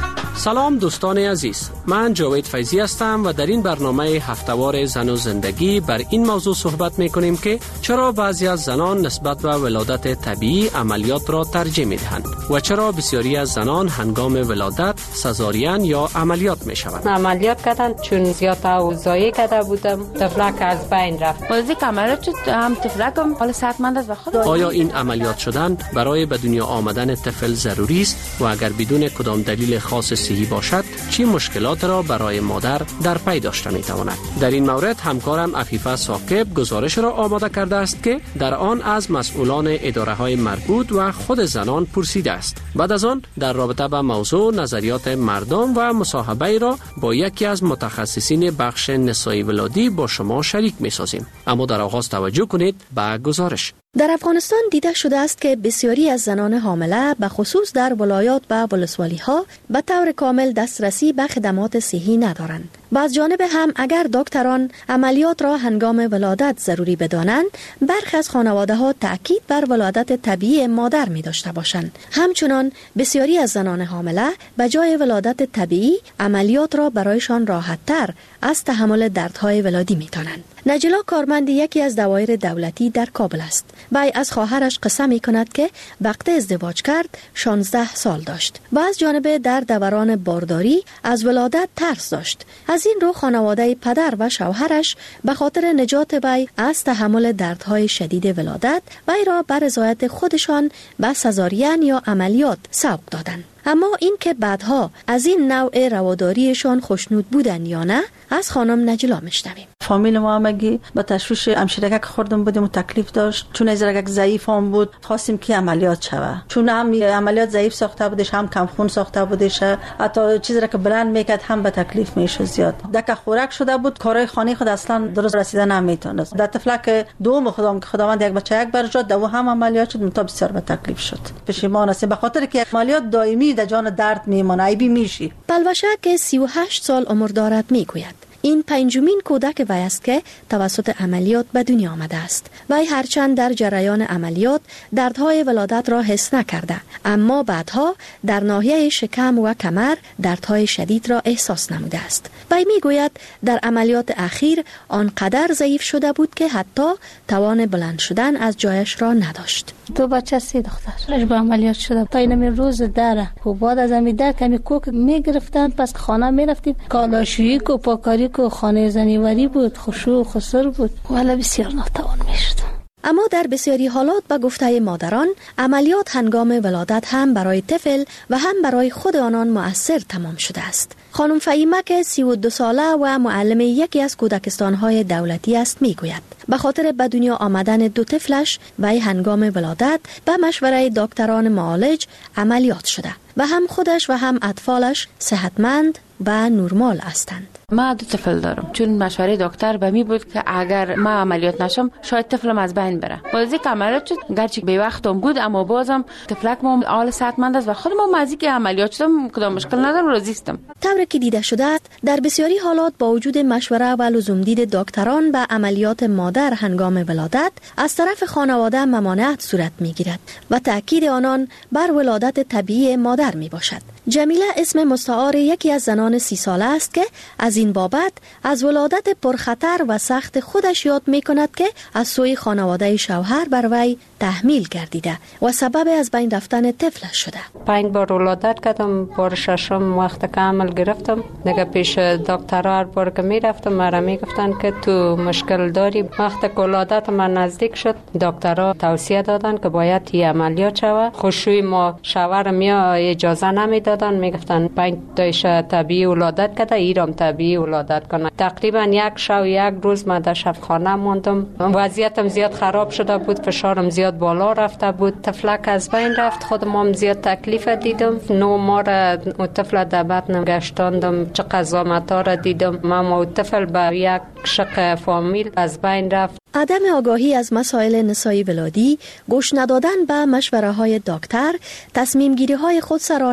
سلام دوستان عزیز، من جاوید فیضی هستم و در این برنامه هفته‌وار زن و زندگی بر این موضوع صحبت می‌کنیم که چرا بعضی از زنان نسبت به ولادت طبیعی عملیات را ترجیح می‌دهند و چرا بسیاری از زنان هنگام ولادت سزارین یا عملیات می‌شوند. عملیات کردن چون زیاد اوضاعی کرده بودم، طفلک از بین رفت. واسه عملیات شد هم طفلکم حال صحتمند است و خود. آیا این عملیات شدن برای به دنیا آمدن طفل ضروری است و اگر بدون کدام دلیل خاص صحی باشد چه مشکلات را برای مادر در پی داشته می تواند؟ در این مورد همکارم عفیفه ثاقب گزارش را آماده کرده است که در آن از مسئولان اداره های مربوط و خود زنان پرسیده است. بعد از آن در رابطه با موضوع نظریات مردم و مصاحبه را با یکی از متخصصین بخش نسایی ولادی با شما شریک می سازیم. اما در آغاز توجه کنید به گزارش. در افغانستان دیده شده است که بسیاری از زنان حامله به خصوص در ولایات و ولسوالی ها به طور کامل دسترسی به خدمات صحی ندارند. و از جانب هم اگر دکتران عملیات را هنگام ولادت ضروری بدانند، برخی از خانواده ها تأکید بر ولادت طبیعی مادر می داشته باشند. همچنان بسیاری از زنان حامله به جای ولادت طبیعی عملیات را برایشان راحت تر از تحمل دردهای ولادی می دانند. نجلا کارمند یکی از دوایر دولتی در کابل است. وی از خواهرش قصه می کند که وقت ازدواج کرد شانزده سال داشت و از جانب در دوران بارداری از ولادت ترس داشت. از این رو خانواده پدر و شوهرش به خاطر نجات وی از تحمل دردهای شدید ولادت وی را بر رضایت خودشان به سزارین یا عملیات سوق دادند. اما این که بعدها از این نوع رواداریشان خوشنود بودن یا نه از خانم نجلا میشنویم. فامیل ما همگی با تشویش همشیرگک خوردم بودیم و تکلیف داشت، چون ازرگک ضعیف هم بود خواستیم که عملیات شوه، چون هم عملیات ضعیف ساخته بودش هم کم خون ساخته بودش، حتی چیزی را که بلند میکرد هم به تکلیف میشه زیاد. دک خوراک شده بود، کارهای خانه خود اصلا درست رسیدن نمیتونست. در طفلک دوم خودم که خداوند یک بچه یک برجات دو هم عملیات شد، متا بسیار به تکلیف شد. پشیمان هستیم به خاطر که عملیات دائمی در جان درد میمونه، ایبی میشی. پلوشه که سی و هشت سال عمر دارد میگوید این پنجمین کودک وی است که توسط عملیات به دنیا آمده است. وی هرچند در جریان عملیات دردهای ولادت را حس نکرده، اما بعدها در ناحیه شکم و کمر دردهای شدید را احساس نموده است. وی میگوید در عملیات اخیر آنقدر ضعیف شده بود که حتی توان بلند شدن از جایش را نداشت. دو بچه سی دختر با عملیات شده تا این روز داره و بعد از همین در کمی کوک میگرفتن، پس خانه میرفتیم کالاشویی کو پاکاری کو خانه زنیوری بود، خشوع خسر بود، ولی بسیار ناتوان میشد. اما در بسیاری حالات به گفته مادران عملیات هنگام ولادت هم برای طفل و هم برای خود آنان مؤثر تمام شده است. خانم فهیمه که سی و دو ساله و معلم یکی از کودکستان‌های دولتی است میگوید به خاطر به دنیا آمدن دو طفلش وی هنگام ولادت به مشوره دکتران معالج عملیات شده و هم خودش و هم اطفالش صحتمند و نرمال هستند. ما دو طفل دارم، چون مشوره دکتر به می بود که اگر ما عملیات نشم شاید طفلم از بین بره. بازی که عملیات شد گرچه به وقتم بود، اما بازم طفلک ما حال صحتمند است و خودم ما مزی که عملیات شدم کدام مشکل ندارم، راضی هستم. طوری که دیده شده است در بسیاری حالات با وجود مشوره و لزوم دید دکتران به عملیات مادر هنگام ولادت از طرف خانواده ممانعت صورت میگیرد و تاکید آنان بر ولادت طبیعی مادر می باشد. جمیله اسم مستعار یکی از زنان سی ساله است که از این بابت از ولادت پرخطر و سخت خودش یاد می کند که از سوی خانواده شوهر بر وی تحمیل گردیده و سبب از بین رفتن طفلش شده. پنج بار ولادت کردم، بار ششم وقت کامل گرفتم. دیگه پیش دکتر هر بار که می رفتم مرا می گفتن که تو مشکل داری. وقت که ولادت من نزدیک شد دکترها توصیه دادن که باید این عملیات شود. خوشوی ما شوهر میا اجازه نمیدادن، میگفتن پنج تایش طبیعی ولادت کرده، ایرام طبیعی ولادت کنه. تقریبا یک شب یک روز من در شفاخانه ماندم. وضعیتم زیاد خراب شده بود، فشارم زیاد بالا رفته بود، طفلک از بین رفت، خودم هم زیاد تکلیف دیدم. نو ماه و طفل در بطنم گشتاندم، چه قضامتا را دیدم. من و طفل به یک شق فامیل از بین رفت. عدم آگاهی از مسائل نسایی ولادی، گوش ندادن به مشوره های دکتر، تصمیم گیری های خودسرانه و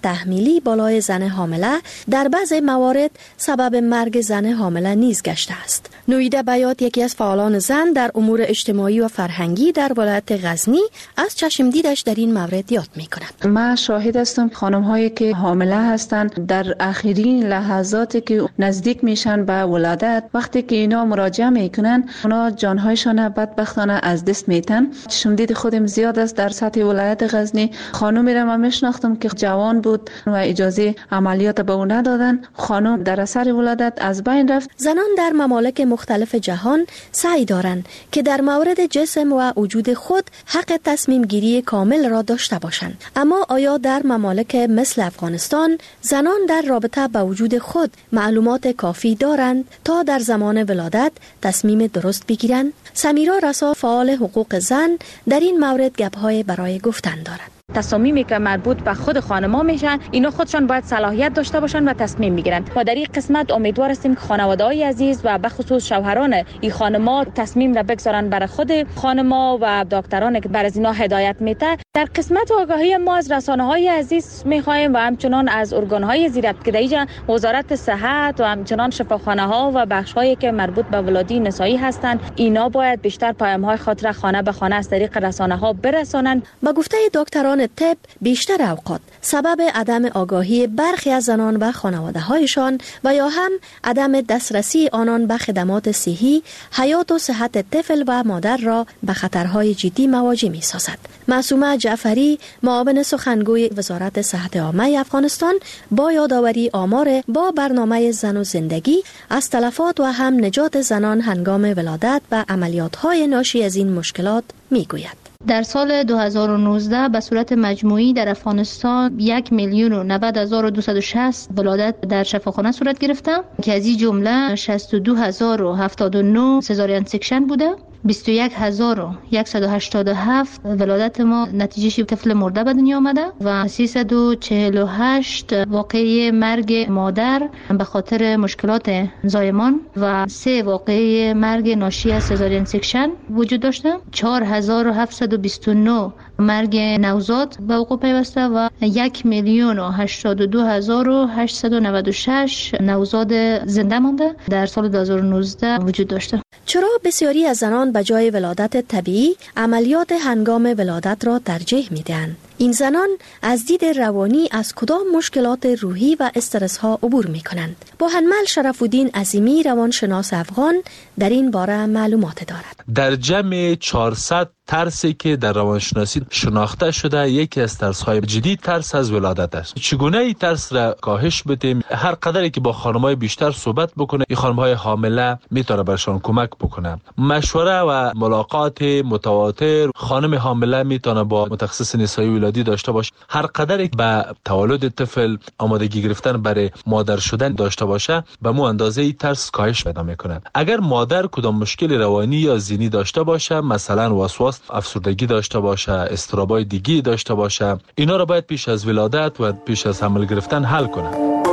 تحمیلی بالای زن حامله در بعض موارد سبب مرگ زن حامله نیز گشته است. نویده بیات، یکی از فعالان زن در امور اجتماعی و فرهنگی در ولایت غزنی، از چشم دیدش در این مورد یاد می کند. من شاهد هستم خانم هایی که حامله هستند در آخرین لحظاتی که نزدیک میشن به ولادت، وقتی که اینا مراجعه میکنن اونا جانهایشان بدبختانه از دست میتن. چشم دید خودم زیاد است در سطح ولایت غزنی. خانومی را من میشناختم که جوان بود و اجازه عملیات به اون ندادن. خانم در اثر ولادت از بین رفت. زنان در ممالک مختلف جهان سعی دارند که در مورد جسم و وجود خود حق تصمیم گیری کامل را داشته باشند. اما آیا در ممالک مثل افغانستان زنان در رابطه با وجود خود معلومات کافی دارند تا در زمان ولادت تصمیم درست بگیرند؟ سمیرا رسا، فعال حقوق زن، در این مورد گپ‌های برای گفتن دارد. تصامیمی که مربوط به خود خانم‌ها میشن، اینا خودشان باید صلاحیت داشته باشن و تصمیم میگیرند. و در این قسمت امیدوار هستیم که خانواده‌های عزیز و به خصوص شوهران این خانم‌ها تصمیم را بگذارن برای خود خانم‌ها و دکتران که بر از اینا هدایت میده. در قسمت آگاهی ما از رسانه‌های عزیز می‌خوایم و همچنان از ارگان‌های زیرابطه‌ای وزارت صحت و همچنان شفاخانه‌ها و بخش‌هایی که مربوط به ولادت نسایی هستند، اینا باید بیشتر پیام‌های خاطر خانه به خانه از طریق رسانه‌ها برسانند. با گفته دکتران طب، بیشتر اوقات سبب عدم آگاهی برخی از زنان و خانواده‌هایشان و یا هم عدم دسترسی آنان به خدمات صحی، حیات و صحت طفل و مادر را به خطرهای جدی مواجه می‌سازد. معصومه جعفری، معاون سخنگوی وزارت صحت عامه افغانستان، با یادآوری آمار با برنامه زن و زندگی از تلفات و هم نجات زنان هنگام ولادت و عملیات‌های ناشی از این مشکلات می‌گوید. در سال دو هزار و نوزده به صورت مجموعی در افغانستان یک میلیون و نود هزار و دویست و شصت ولادت در شفاخانه صورت گرفته که از این جمله شصت و دو هزار و هفتاد و نه سزارین سکشن بوده. بیست و یک هزار و صد و هشتاد و هفت ولادت ما نتیجه طفل مرده به دنیا آمده و سیصد و چهل و هشت واقعه مرگ مادر به خاطر مشکلات زایمان و سه واقعه مرگ ناشی از سزارین سکشن وجود داشته. چهار هزار و هفتصد و بیست و نه مرگ نوزاد به وقوع پیوسته و یک میلیون و هشتاد و دو هزار و هشتصد و نود و شش نوزاد زنده مانده در سال دو هزار و نوزده وجود داشته. چرا بسیاری از زنان به جای ولادت طبیعی عملیات هنگام ولادت را ترجیح میدهند؟ این زنان از دید روانی از کدام مشکلات روحی و استرس ها عبور می کنند؟ با حنمل شرف الدین عظیمی، روانشناس افغان، در این باره معلومات دارد. در جمع چهارصد ترسی که در روانشناسی شناخته شده، یکی از ترس‌های جدی ترس از ولادت است. چگونه این ترس را کاهش بدیم؟ هر قدری که با خانم‌های بیشتر صحبت بکنه، این خانم‌های حامله میتونه برشان کمک بکنه. مشوره و ملاقات متواتر خانم حامله میتونه با متخصص نسایی ولادی داشته باشه. هر قدری به تولد طفل آمادگی گرفتن برای مادر شدن داشته باشه، به مو اندازه این ترس کاهش پیدا میکنه. اگر مادر کدام مشکل روانی یا ذهنی داشته باشه، مثلا وسواس، افسردگی داشته باشه، استرابای دیگی داشته باشه، اینا را باید پیش از ولادت و پیش از حمل گرفتن حل کنه.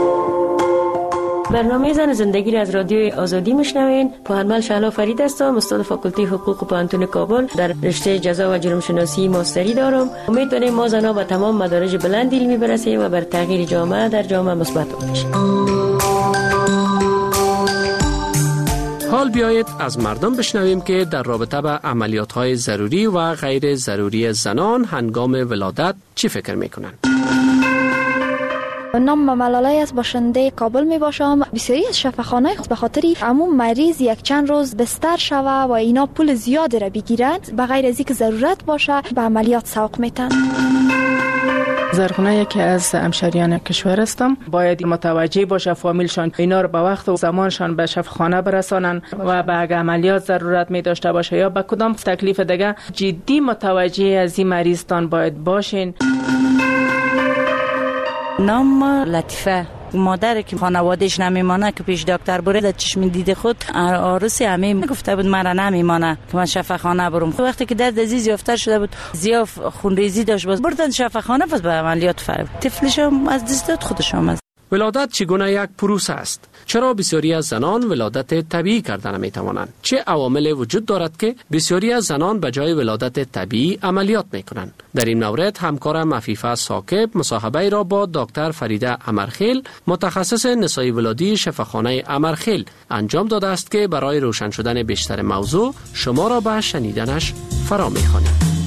برنامه زن زندگی را از رادیوی آزادی میشنوین. پوهنمل شهلا فرید هستم، استاد فاکولته حقوق پوهنتون کابل. در رشته جزا و جرم شناسی ماستری دارم. امید داریم ما زنها به تمام مدارج بلند علمی برسیم و بر تغییر جامعه در جامعه مثبت باشیم. حال بیایید از مردم بشنویم که در رابطه با عملیات‌های ضروری و غیر ضروری زنان هنگام ولادت چی فکر میکنند. نام ملاله از باشنده کابل می باشم. بسیاری از شفاخانه به خاطر عموم مریض یک چند روز بستر شوه و اینا پول زیاد را بگیرند، به غیر از اینکه ضرورت باشه به عملیات سوق میتن. زرخونه یکی از همشهریان کشور هستم. باید متوجه باشه فامیلشان اینا رو به وقت و زمانشان به شفاخانه برسانن و به اگه عملیات ضرورت می داشته باشه یا به کدام تکلیف دیگه جدی متوجه از این مریضتان باید باشین. نام لطیفه، مادر که خانوادهش نمیمانه که پیش دکتر بره در چشم دید خود عروسی همه گفته بود مرا نمیمانه که من شفاخانه برم. وقتی که درد عزیز یافته شده بود، زیاف خونریزی داشت، باز بردن شفاخانه، پس به عملیات فرد طفلشم از دست داد، خودشم از ولادت چگونه یک پروسه است؟ چرا بسیاری از زنان ولادت طبیعی کردن می توانند؟ چه عوامل وجود دارد که بسیاری از زنان به جای ولادت طبیعی عملیات می کنند؟ در این مورد همکارم عفیفه ثاقب مصاحبه را با دکتر فریده امرخیل متخصص نسای ولادی شفاخانه امرخیل انجام داده است که برای روشن شدن بیشتر موضوع شما را به شنیدنش فرا می خوانیم.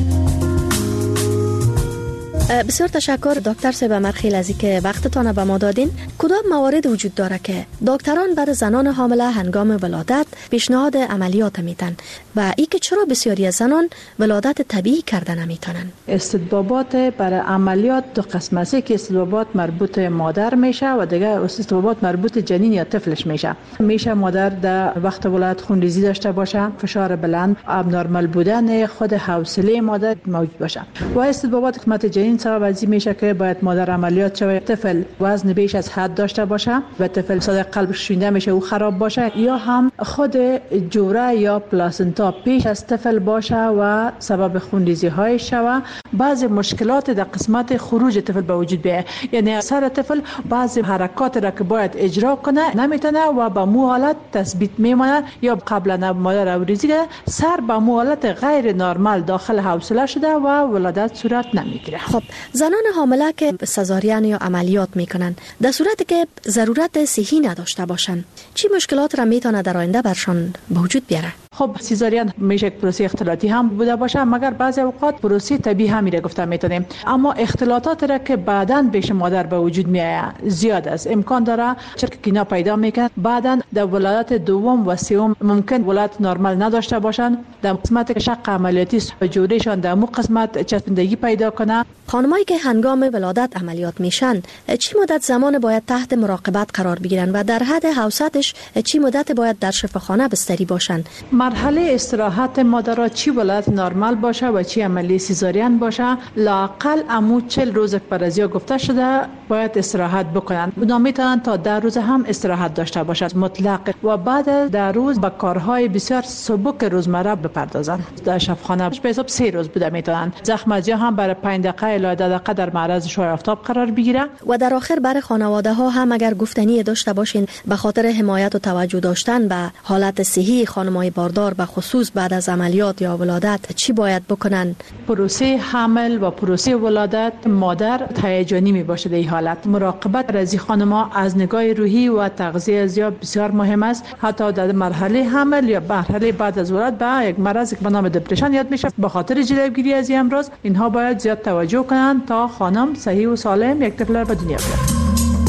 بسیار تشکر دکتر صاحب امرخیل از اینکه وقتتان به ما دادین. کدام موارد وجود داره که دکتران برای زنان حامله هنگام ولادت پیشنهاد عملیات میتن و ای که چرا بسیاری از زنان ولادت طبیعی کردن نمیتونن؟ استطبابات برای عملیات دو قسم است که استطبابات مربوط مادر میشه و دیگه استطبابات مربوط جنین یا طفلش میشه. میشه مادر در وقت ولادت خونریزی داشته باشه، فشار بلند، ابنرمال بودن خود حوصله مادر موجود باشه و استطبابات قسمت جنین سبب از این میشه که باید مادر عملیات شود، طفل وزن بیش از حد داشته باشه و طفل صدای قلبش شونده میشه و خراب باشه، یا هم خود جوره یا پلاسنتا پیش از طفل باشه و سبب خونریزی های شود. بعضی مشکلات در قسمت خروج طفل به وجود بیاید، یعنی سر طفل بعضی حرکات را که باید اجرا کنه نمیتونه و به مو حالت تثبیت میمونه، یا قبلا مادر اوریزی که سر به مو حالت غیر نرمال داخل حوصله شده و ولادت صورت نمیگیره. خب زنان حامله که سزارین یا عملیات میکنن در صورتی که ضرورت صحی نداشته باشن چی مشکلات را میتونه در آینده برشان به وجود بیاره؟ خب سیزارین میشه یک پروسه اختلاطی هم بوده باشه، مگر بعضی اوقات پروسه طبیعی هم میره گفته میتونیم، اما اختلاطات را که بعداً پیش مادر به وجود میاد زیاد است، امکان داره چرا که اینا پیدا میکنه بعداً در ولادت دوم و سوم ممکن ولادت نرمال نداشته باشن، در قسمت شق عملیاتی جورشان در مو قسمت چسبندگی پیدا کنه. خانمایی که هنگام ولادت عملیات میشن چی مدت زمان باید تحت مراقبت قرار بگیرن و در حد حوصلش چی مدت باید در شفاخانه بستری باشن؟ مرحله استراحت مادر چی ولادت نرمال باشه و چی عملی سیزارین باشه لااقل امو چهل روز پر از یا گفته شده باید استراحت بکنن. اونا میتونن تا ده روز هم استراحت داشته باشند مطلق و بعد ده روز با کارهای بسیار سبک روزمره بپردازن. در شفاخانه به حساب سه روز بوده میتونن. زخم از هم برای پنج دقیقه الی ده دقیقه در معرض شعاع آفتاب قرار بگیره. و در آخر برای خانواده ها هم اگر گفتنی داشته باشین به خاطر حمایت و توجه داشتن به حالت صحی خانمای باردار به خصوص بعد از عملیات یا ولادت چی باید بکنن؟ پروسه حمل و پروسه ولادت مادر هیجانی می باشه. در این حالت مراقبت از خانم‌ها از نگاه روحی و تغذیه زیاد بسیار مهم است. حتی در مرحله حمل یا مرحله بعد از ولادت به یک مرض که به نام دپرشن یاد میشه، به خاطر جلوگیری از این امراض اینها باید زیاد توجه کنند تا خانم صحیح و سالم یک طفل را به دنیا بیاره.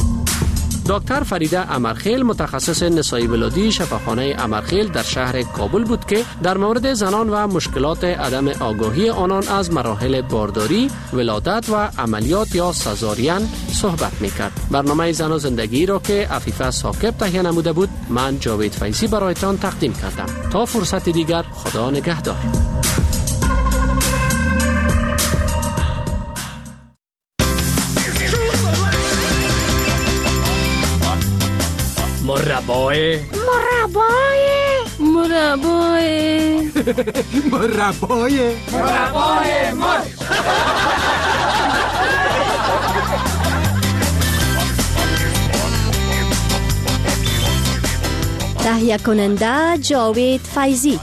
دکتر فریده امرخیل متخصص نسای ولادی شفاخانه امرخیل در شهر کابل بود که در مورد زنان و مشکلات عدم آگاهی آنان از مراحل بارداری، ولادت و عملیات یا سزارین صحبت میکرد. برنامه زن و زندگی را که عفیفه ثاقب تهیه نموده بود من جاوید فیضی برایتان تقدیم کردم. تا فرصت دیگر خدا نگهدار. مربای مربای مربای مربای مربای مر تهیه کننده جاوید فیضی.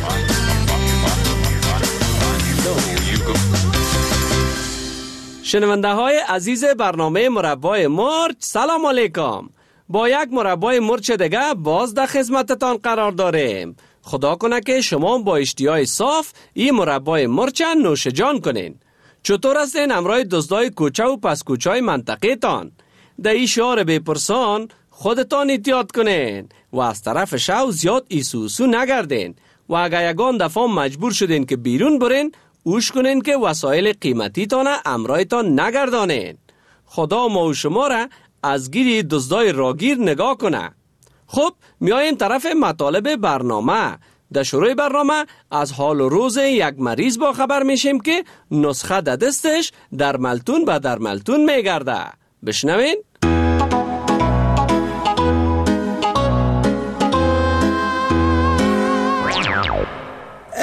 شنونده های عزیز برنامه مربای مرچ سلام علیکم. با یک مربای مرچ دیگه باز در خدمتتان قرار داریم. خدا کنه که شما با اشتیای صاف این مربای مرچ نوش جان کنین. چطور هستین امرای دزدای کوچه و پس کوچه های منطقه تان؟ در این شعار بپرسان خودتان احتیاط کنین و از طرف شو زیاد ایسوسو نگردین و اگر یگان دفعه مجبور شدین که بیرون برین اوش کنین که وسایل قیمتی تان امرای تان نگردانین. خدا ما و شما را از گیری دزدای راگیر نگاه کنه. خب میاییم طرف مطالب برنامه. در شروع برنامه از حال و روز یک مریض با خبر میشیم که نسخه در دستش در ملتون به در ملتون میگرده. بشنوین؟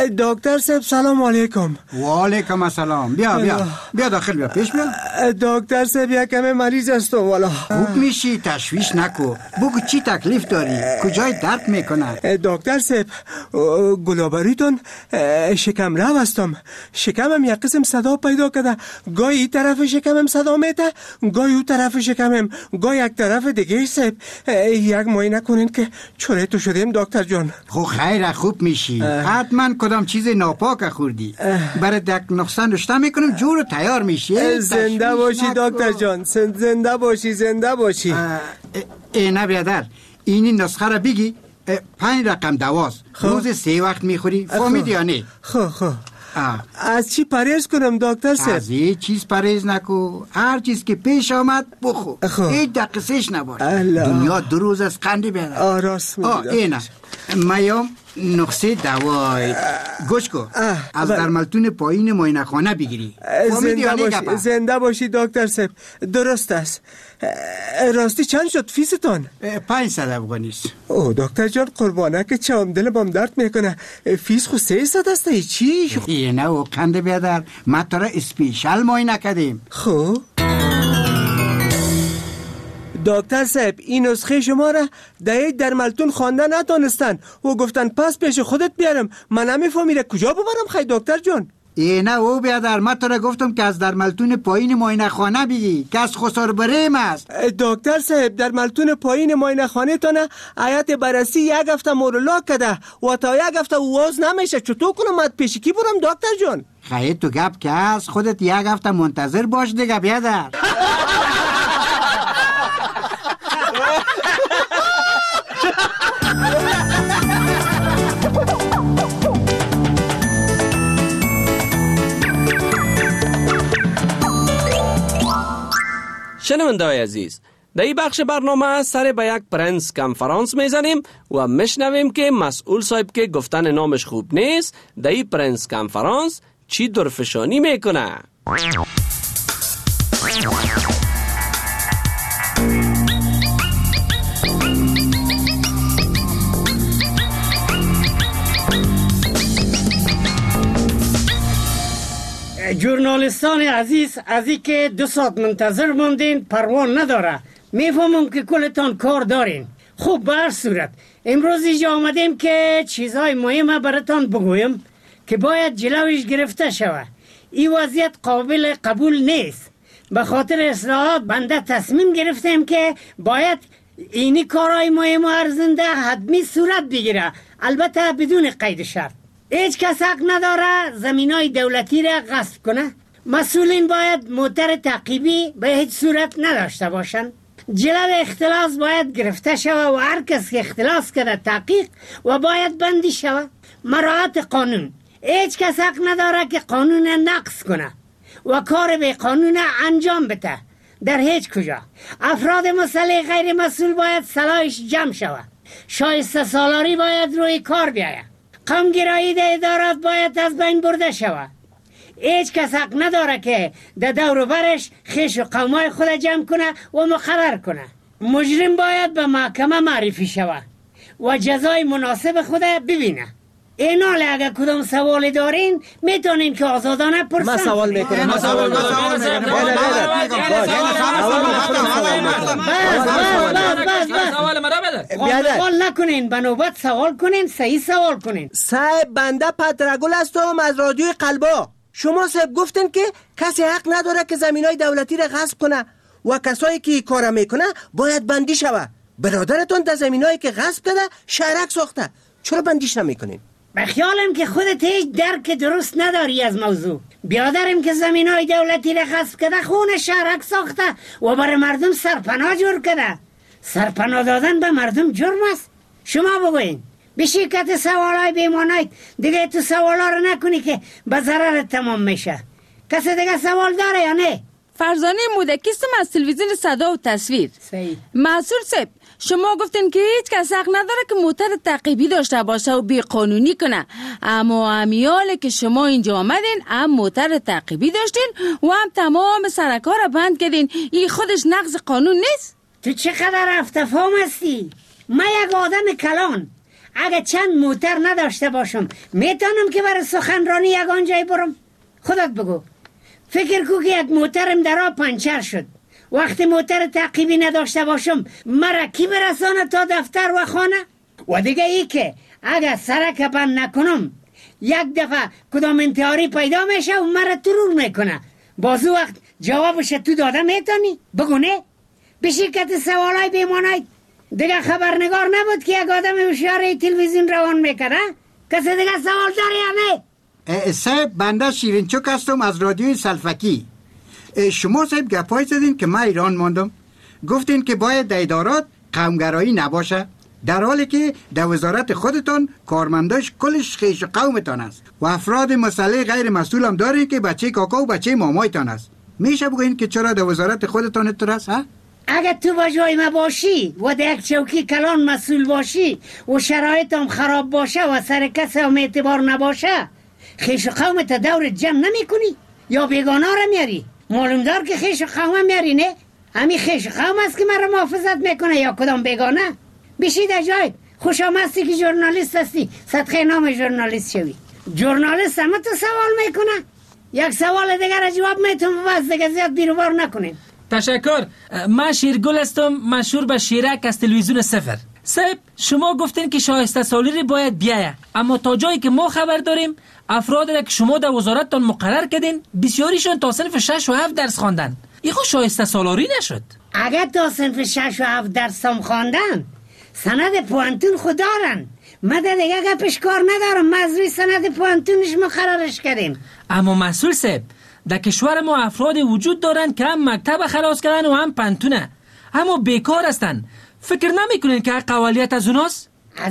دکتر صاحب سلام علیکم. و علیکم السلام. بیا بیا بیا داخل بیا، پیش بیا. دکتر صاحب یکم مریض هستم والا. خوب میشی، تشویش نکو. بگو چی تکلیف داری؟ کجای درد میکنه؟ دکتر صاحب گلابریتون شکم رو هستم. شکمم یک قسم صدا پیدا کرده. گاهی این طرف شکمم صدا میته، گاهی اون طرف شکمم، گاهی یک طرف دیگه. صاحب یک معاینه کنین که چوره تو شدیم دکتر جان. خب خیر، خوب میشی. حتما کدام چیز ناپاک خوردی. برای دک نقصان رشته میکنم، جور تیار میشی. زنده باشی دکتر جان، زنده باشی، زنده باشی. اینه بیادر، اینی نسخه را بگی. پنج رقم دواست. روز سه وقت میخوری، فهمیدی یا نه؟ خب خب از چی پرهیز کنم دکتر صاحب؟ از هیچ چیز پرهیز نکو. هر چیز که پیش آمد بخو. هیچ دقیقش نباش. دنیا دو روز از قنده بیادر. آه راست میگی. آه اینه میام نقصه دوای گوش کو. از درملتون پایین معاینه خانه بگیری. زنده باشی، زنده باشی دکتر صاحب. درست است. راستی چند شد فیستون؟ پنجصد افغانیست. او دکتر جان قربانه که چم دل بام درد میکنه. فیس خو سیصد است. چی؟ اینه و کنده بیادر، ما تو را اسپیشال معاینه کردیم. خب دکتر صاحب این نسخه شما را در درملتون خوانده نتونستن و گفتن پس پیش خودت بیارم. من نمیفهمیره کجا ببرم خیلی دکتر جان؟ اینه او بیادر، من تو را گفتم که از درملتون پایین معاینه خانه بگی که از خسار بریم است. دکتر صاحب درملتون پایین معاینه خانه تونه آیت بررسی یک هفته مورولا کده و تا یک هفته واز نمیشه. چطور کنم من پیش کی برم دکتر جان؟ خیلی تو گپ که از خودت یک هفته منتظر باش دیگه بیادر. شنونده‌های عزیز، در این بخش برنامه سر به یک پرنس کنفرانس میزنیم و میشنویم که مسئول صاحب که گفتن نامش خوب نیست در این پرنس کنفرانس چی درفشانی میکنه. جورنالیستان عزیز، از این که دو ساعت منتظر موندین پروان نداره. میفهمم که کلتان کار دارین. خوب به هر صورت امروز اینجا آمدیم که چیزهای مهمه براتان بگویم که باید جلوش گرفته شود. این وضعیت قابل قبول نیست. به خاطر اصلاحات بنده تصمیم گرفتیم که باید اینی کارهای مهم و ارزنده حتمی صورت بگیره، البته بدون قید شرط. هیچ کس حق نداره زمینای دولتی را غصب کنه. مسئولین باید موتر تعقیبی به هیچ صورت نداشته باشند. جلو اختلاس باید گرفته شود و هر کس که اختلاس کرده تحقیق و باید بندی شود. مراعات قانون، هیچ کس حق نداره که قانون نقض کنه و کار به قانون انجام بده. در هیچ کجا افراد مسئله غیر مسئول باید صلاحش جمع شود. شایسته سالاری باید روی کار بیاید. قومگرایی در ادارات باید از بین برده شود. هیچ کس حق نداره که در دور و برش خیش و قومای خود جمع کنه و مقرر کنه. مجرم باید به محکمه معرفی شود و جزای مناسب خود ببینه. اینال اگر کدام سوال دارین میتونین که آزادانه پرسن. من سوال میکنم. من سوال میکنم. سوال نکنین، به نوبت سوال کنین، صحیح سوال کنین. صاحب بنده پدرگل هستم از رادیوی قلبا. شما صاحب گفتن که کسی حق نداره که زمینای دولتی را غصب کنه و کسایی که کار میکنه باید بندی شود. برادرتون در زمینایی که غصب کرده شهرک ساخته، چرا بندیش نمیکنین؟ به خیالم که خودت هیچ درک درست نداری از موضوع. بیادرم که زمینای دولتی را غصب کرده خون شهرک ساخته و برای مردم سرپناه جور کرده. سرپناه دادن به مردم جرم است. شما بگوین به شرکت سوالای بیمانایت دیگه تو سوالا رو نکنی که به ضرر تمام میشه. کسی دیگه سوال داره یا نه؟ فرزانه مودکیستم از تلویزیون صدا و تصویر. صحیح. مسئول صاحب شما گفتین که هیچ کس حق نداره که موتر تعقیبی داشته باشه و بی قانونی کنه، اما امیال که شما اینجا آمدین هم موتر تعقیبی داشتین و هم تمام سرکا را بند کردین. این خودش نقض قانون نیست؟ تو چقدر افتفام هستی؟ من یک آدم کلان اگه چند موتر نداشته باشم میتونم که برای سخنرانی یگان جای برم؟ خودت بگو. فکر کو که یک موترم در آب پنچر شد، وقتی موتر تعقیبی نداشته باشم مرا کی برسانه تا دفتر و خانه؟ و دیگه ای که اگه سرک بند نکنم یک دفعه کدام انتحاری پیدا میشه و مرا ترور میکنه، بازو وقت جوابش تو داده میتونی؟ بگو نه؟ به شرکت سوالای بیمانای دیگه خبرنگار نبود که یک آدم هوشیار تلویزیون روان میکنه؟ کسی دیگه سوال داری یا نه؟ صاحب بنده شیرینچوک هستم از رادیوی سلفکی. شما صاحب گپای زدین که من ایران ماندم، گفتین که باید در ادارات قومگرایی نباشه، در حالی که در وزارت خودتان کارمنداش کلش خیش قومتان است و افراد مسئله غیر مسئول هم دارین که بچه کاکا و بچه مامایتان است. میشه بگوین که چرا در وزارت خودتان اتر است؟ ها؟ اگه تو با جای ما باشی و در یک چوکی کلان مسئول باشی و شرایط هم خراب باشه و سر کس هم اعتبار نباشه، خیش قومت دور جمع نمی کنی یا بیگانه را میاری؟ معلوم دار که خیش قوم میاری نه؟ همین خیش قوم است که مرا محافظت میکنه یا کدام بیگانه؟ بشید جای خوش آمدستی که ژورنالیست هستی، صدقه نام ژورنالیست شوی. ژورنالیست همه تو سوال میکنه، یک سوال دیگر جواب میتونم بس دیگه زیاد بیروبار نکنیم. تشکر. من شیرگل هستم، مشهور به شیرک از تلویزیون سفر. صاحب شما گفتین که شایسته سالیری باید بیایه، اما تا جایی که ما خبر داریم افرادی را که شما در وزارتتان مقرر کردین بسیاریشون تا صنف شش و هفت درس خواندن. این خود شایسته سالاری نشد؟ اگر تا صنف شش و هفت درس هم خواندن سند پوانتون خود دارن. ما در دیگه گپش کار ندارم، ما از روی سند پوانتونش مقررش کردیم. اما مسئول صاحب در کشور ما افرادی وجود دارن که هم مکتب خلاص کردن و هم پنتونه، اما بیکار هستن. فکر نمیکنین که قوالیت از اوناست؟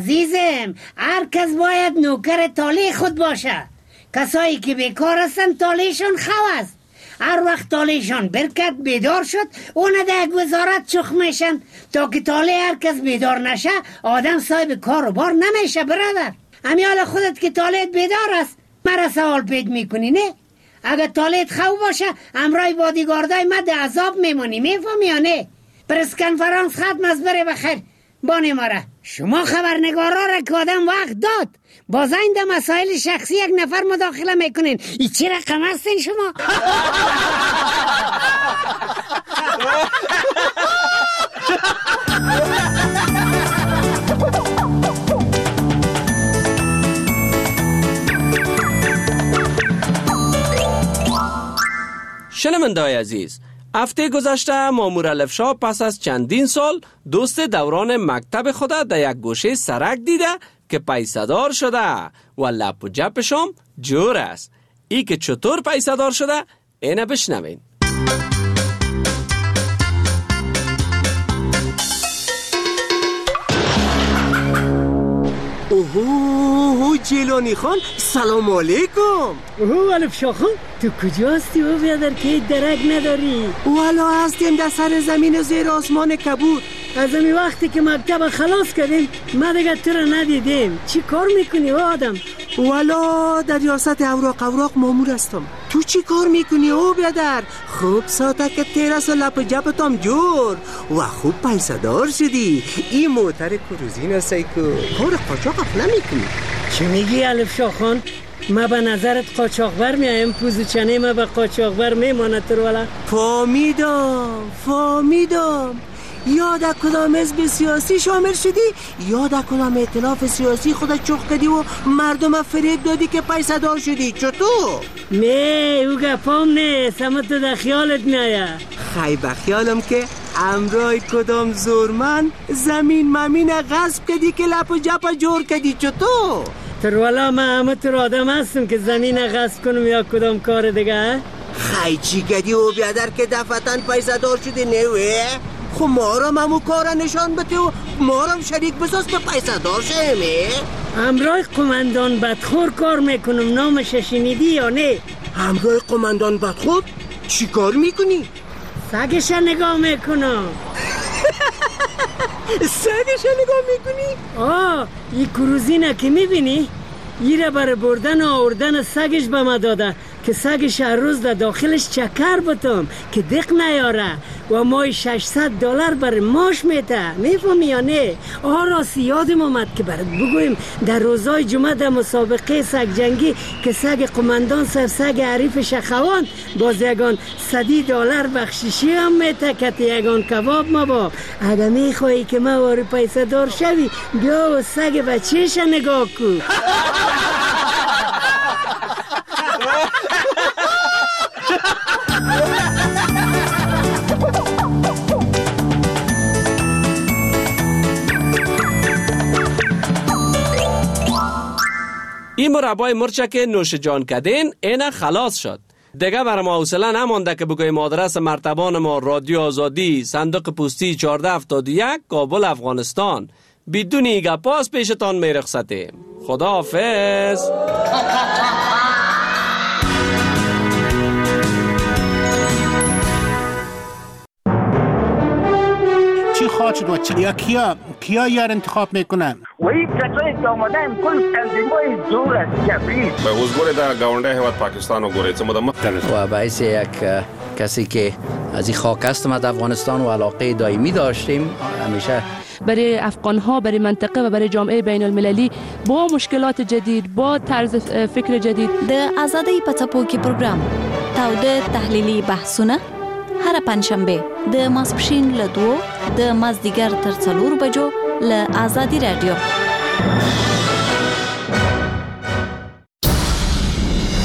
عزیزم هر کس باید نوکر تالی خود باشه. کسایی که بیکار هستن تالیشون خو است. هر وقت تالیشون برکت بیدار شد اون در یک وزارت چخ میشن تا که تالی هر کس بیدار نشه آدم صاحب کار و بار نمیشه. برادر امیال خودت که تالیت بیدار است مرا سوال پید میکنی نه؟ اگر تالیت خو باشه امرای بادیگاردای ما در عذاب میمونی، میفهمی یا نه؟ پرس کنفرانس ختم از بره بخیر. بانی ماره شما خبرنگارا را که آدم وقت داد باز این در مسائل شخصی یک نفر مداخله میکنین، ای چی رقم هستین شما؟ شنونده‌های عزیز، هفته گذشته مامور الفشا پس از چندین سال دوست دوران مکتب خود در یک گوشه سرک دیده که پیسدار شده و لپ و جپشم جور است. ای که چطور پیسدار شده اینه بشنوین. اوهو جیلانی خان سلام علیکم. اوه الفشا خان تو کجا هستی و بیادر که درک نداری؟ والا هستیم در سر زمین زیر آسمان کبود. از امی وقتی که مکتب خلاص کردیم ما دیگه تو را ندیدیم. چی کار میکنی و آدم؟ والا در ریاست اوراق اوراق مامور هستم. تو چی کار میکنی او بیادر؟ خوب ساته که تیرس و لپ جبتم جور و خوب پیسدار شدی. این موتر کروزین هستی که کار قاچاق نمیکنی. چی میگی الفشا خان؟ ما به نظرت قاچاقبر میایم، پوزوچنه ما به قاچاقبر میماند تر والا. فامیدم فامیدم یاد کدام حزب سیاسی شامل شدی؟ یاد کدام ائتلاف سیاسی خودت چخ کردی و مردم فریب دادی که پیسدار شدی؟ چطور؟ نه او گفام نه سمت تو در خیالت میایه. خی بخیالم که امرای کدام زورمن زمین ممین غصب کردی که لپ و جپ جور کردی؟ چطور؟ تر والا من همه تر آدم هستم که زمین غصب کنم یا کدام کار دیگه. خی چی کردی او بیادر که دفتن پیسدار شدی نوه؟ خب ما را همو کارا نشان بده و ما را شریک بساز به پیسدار شهمه. همراه قماندان بدخور کار میکنم، نامش شنیدی یا نه؟ همراه قماندان بدخور؟ چی کار میکنی؟ سگش نگاه میکنم. سگش نگاه میکنی؟ آه این کروزینه که میبینی؟ ایره بر بردن و آوردن سگش به ما داده. که سگش هر روز در داخلش چکر بتم که دق نیاره و مای ششصد دلار بر ماش میته. میفهمی یا نه؟ آراسی یادم آمد که برات بگویم در روزای جمعه در مسابقه سگ جنگی که سگ قماندان صاحب سگ عریف شخوان باز یگان صدی دلار بخششی هم میته که یگان کباب ما با. اگه میخوایی که ما واری پیسه دار شوی بیا و سگ بچهش نگاه کن. این مربای مرچه که نوش جان کردین اینه خلاص شد. دیگه برای ما حوصله نمانده که بگویم آدرس مرتبان ما رادیو آزادی صندوق پستی چهارده هفتاد و یک کابل افغانستان. بدون ایگه پاس پیشتان میرخصتیم. خداحافظ. چی خواهد شد و چی؟ یا کیا کیا یار انتخاب میکنن؟ و این کسایی که آمده هم کل تنظیمای زور است جبریز به حضور در گاونده هواد پاکستان و گوره چه مدام و باعث یک کسی که از این خاک هستم از افغانستان و علاقه دائمی داشتیم همیشه برای افغان ها، برای منطقه و برای جامعه بین المللی با مشکلات جدید، با طرز فکر جدید. د آزادی پڅپوکي پروګرام تاوده تحلیلی بحثونه هر پنځشنبه د ماسپښین له دوه د مازدیګر تر څلور بجو له آزادی رادیو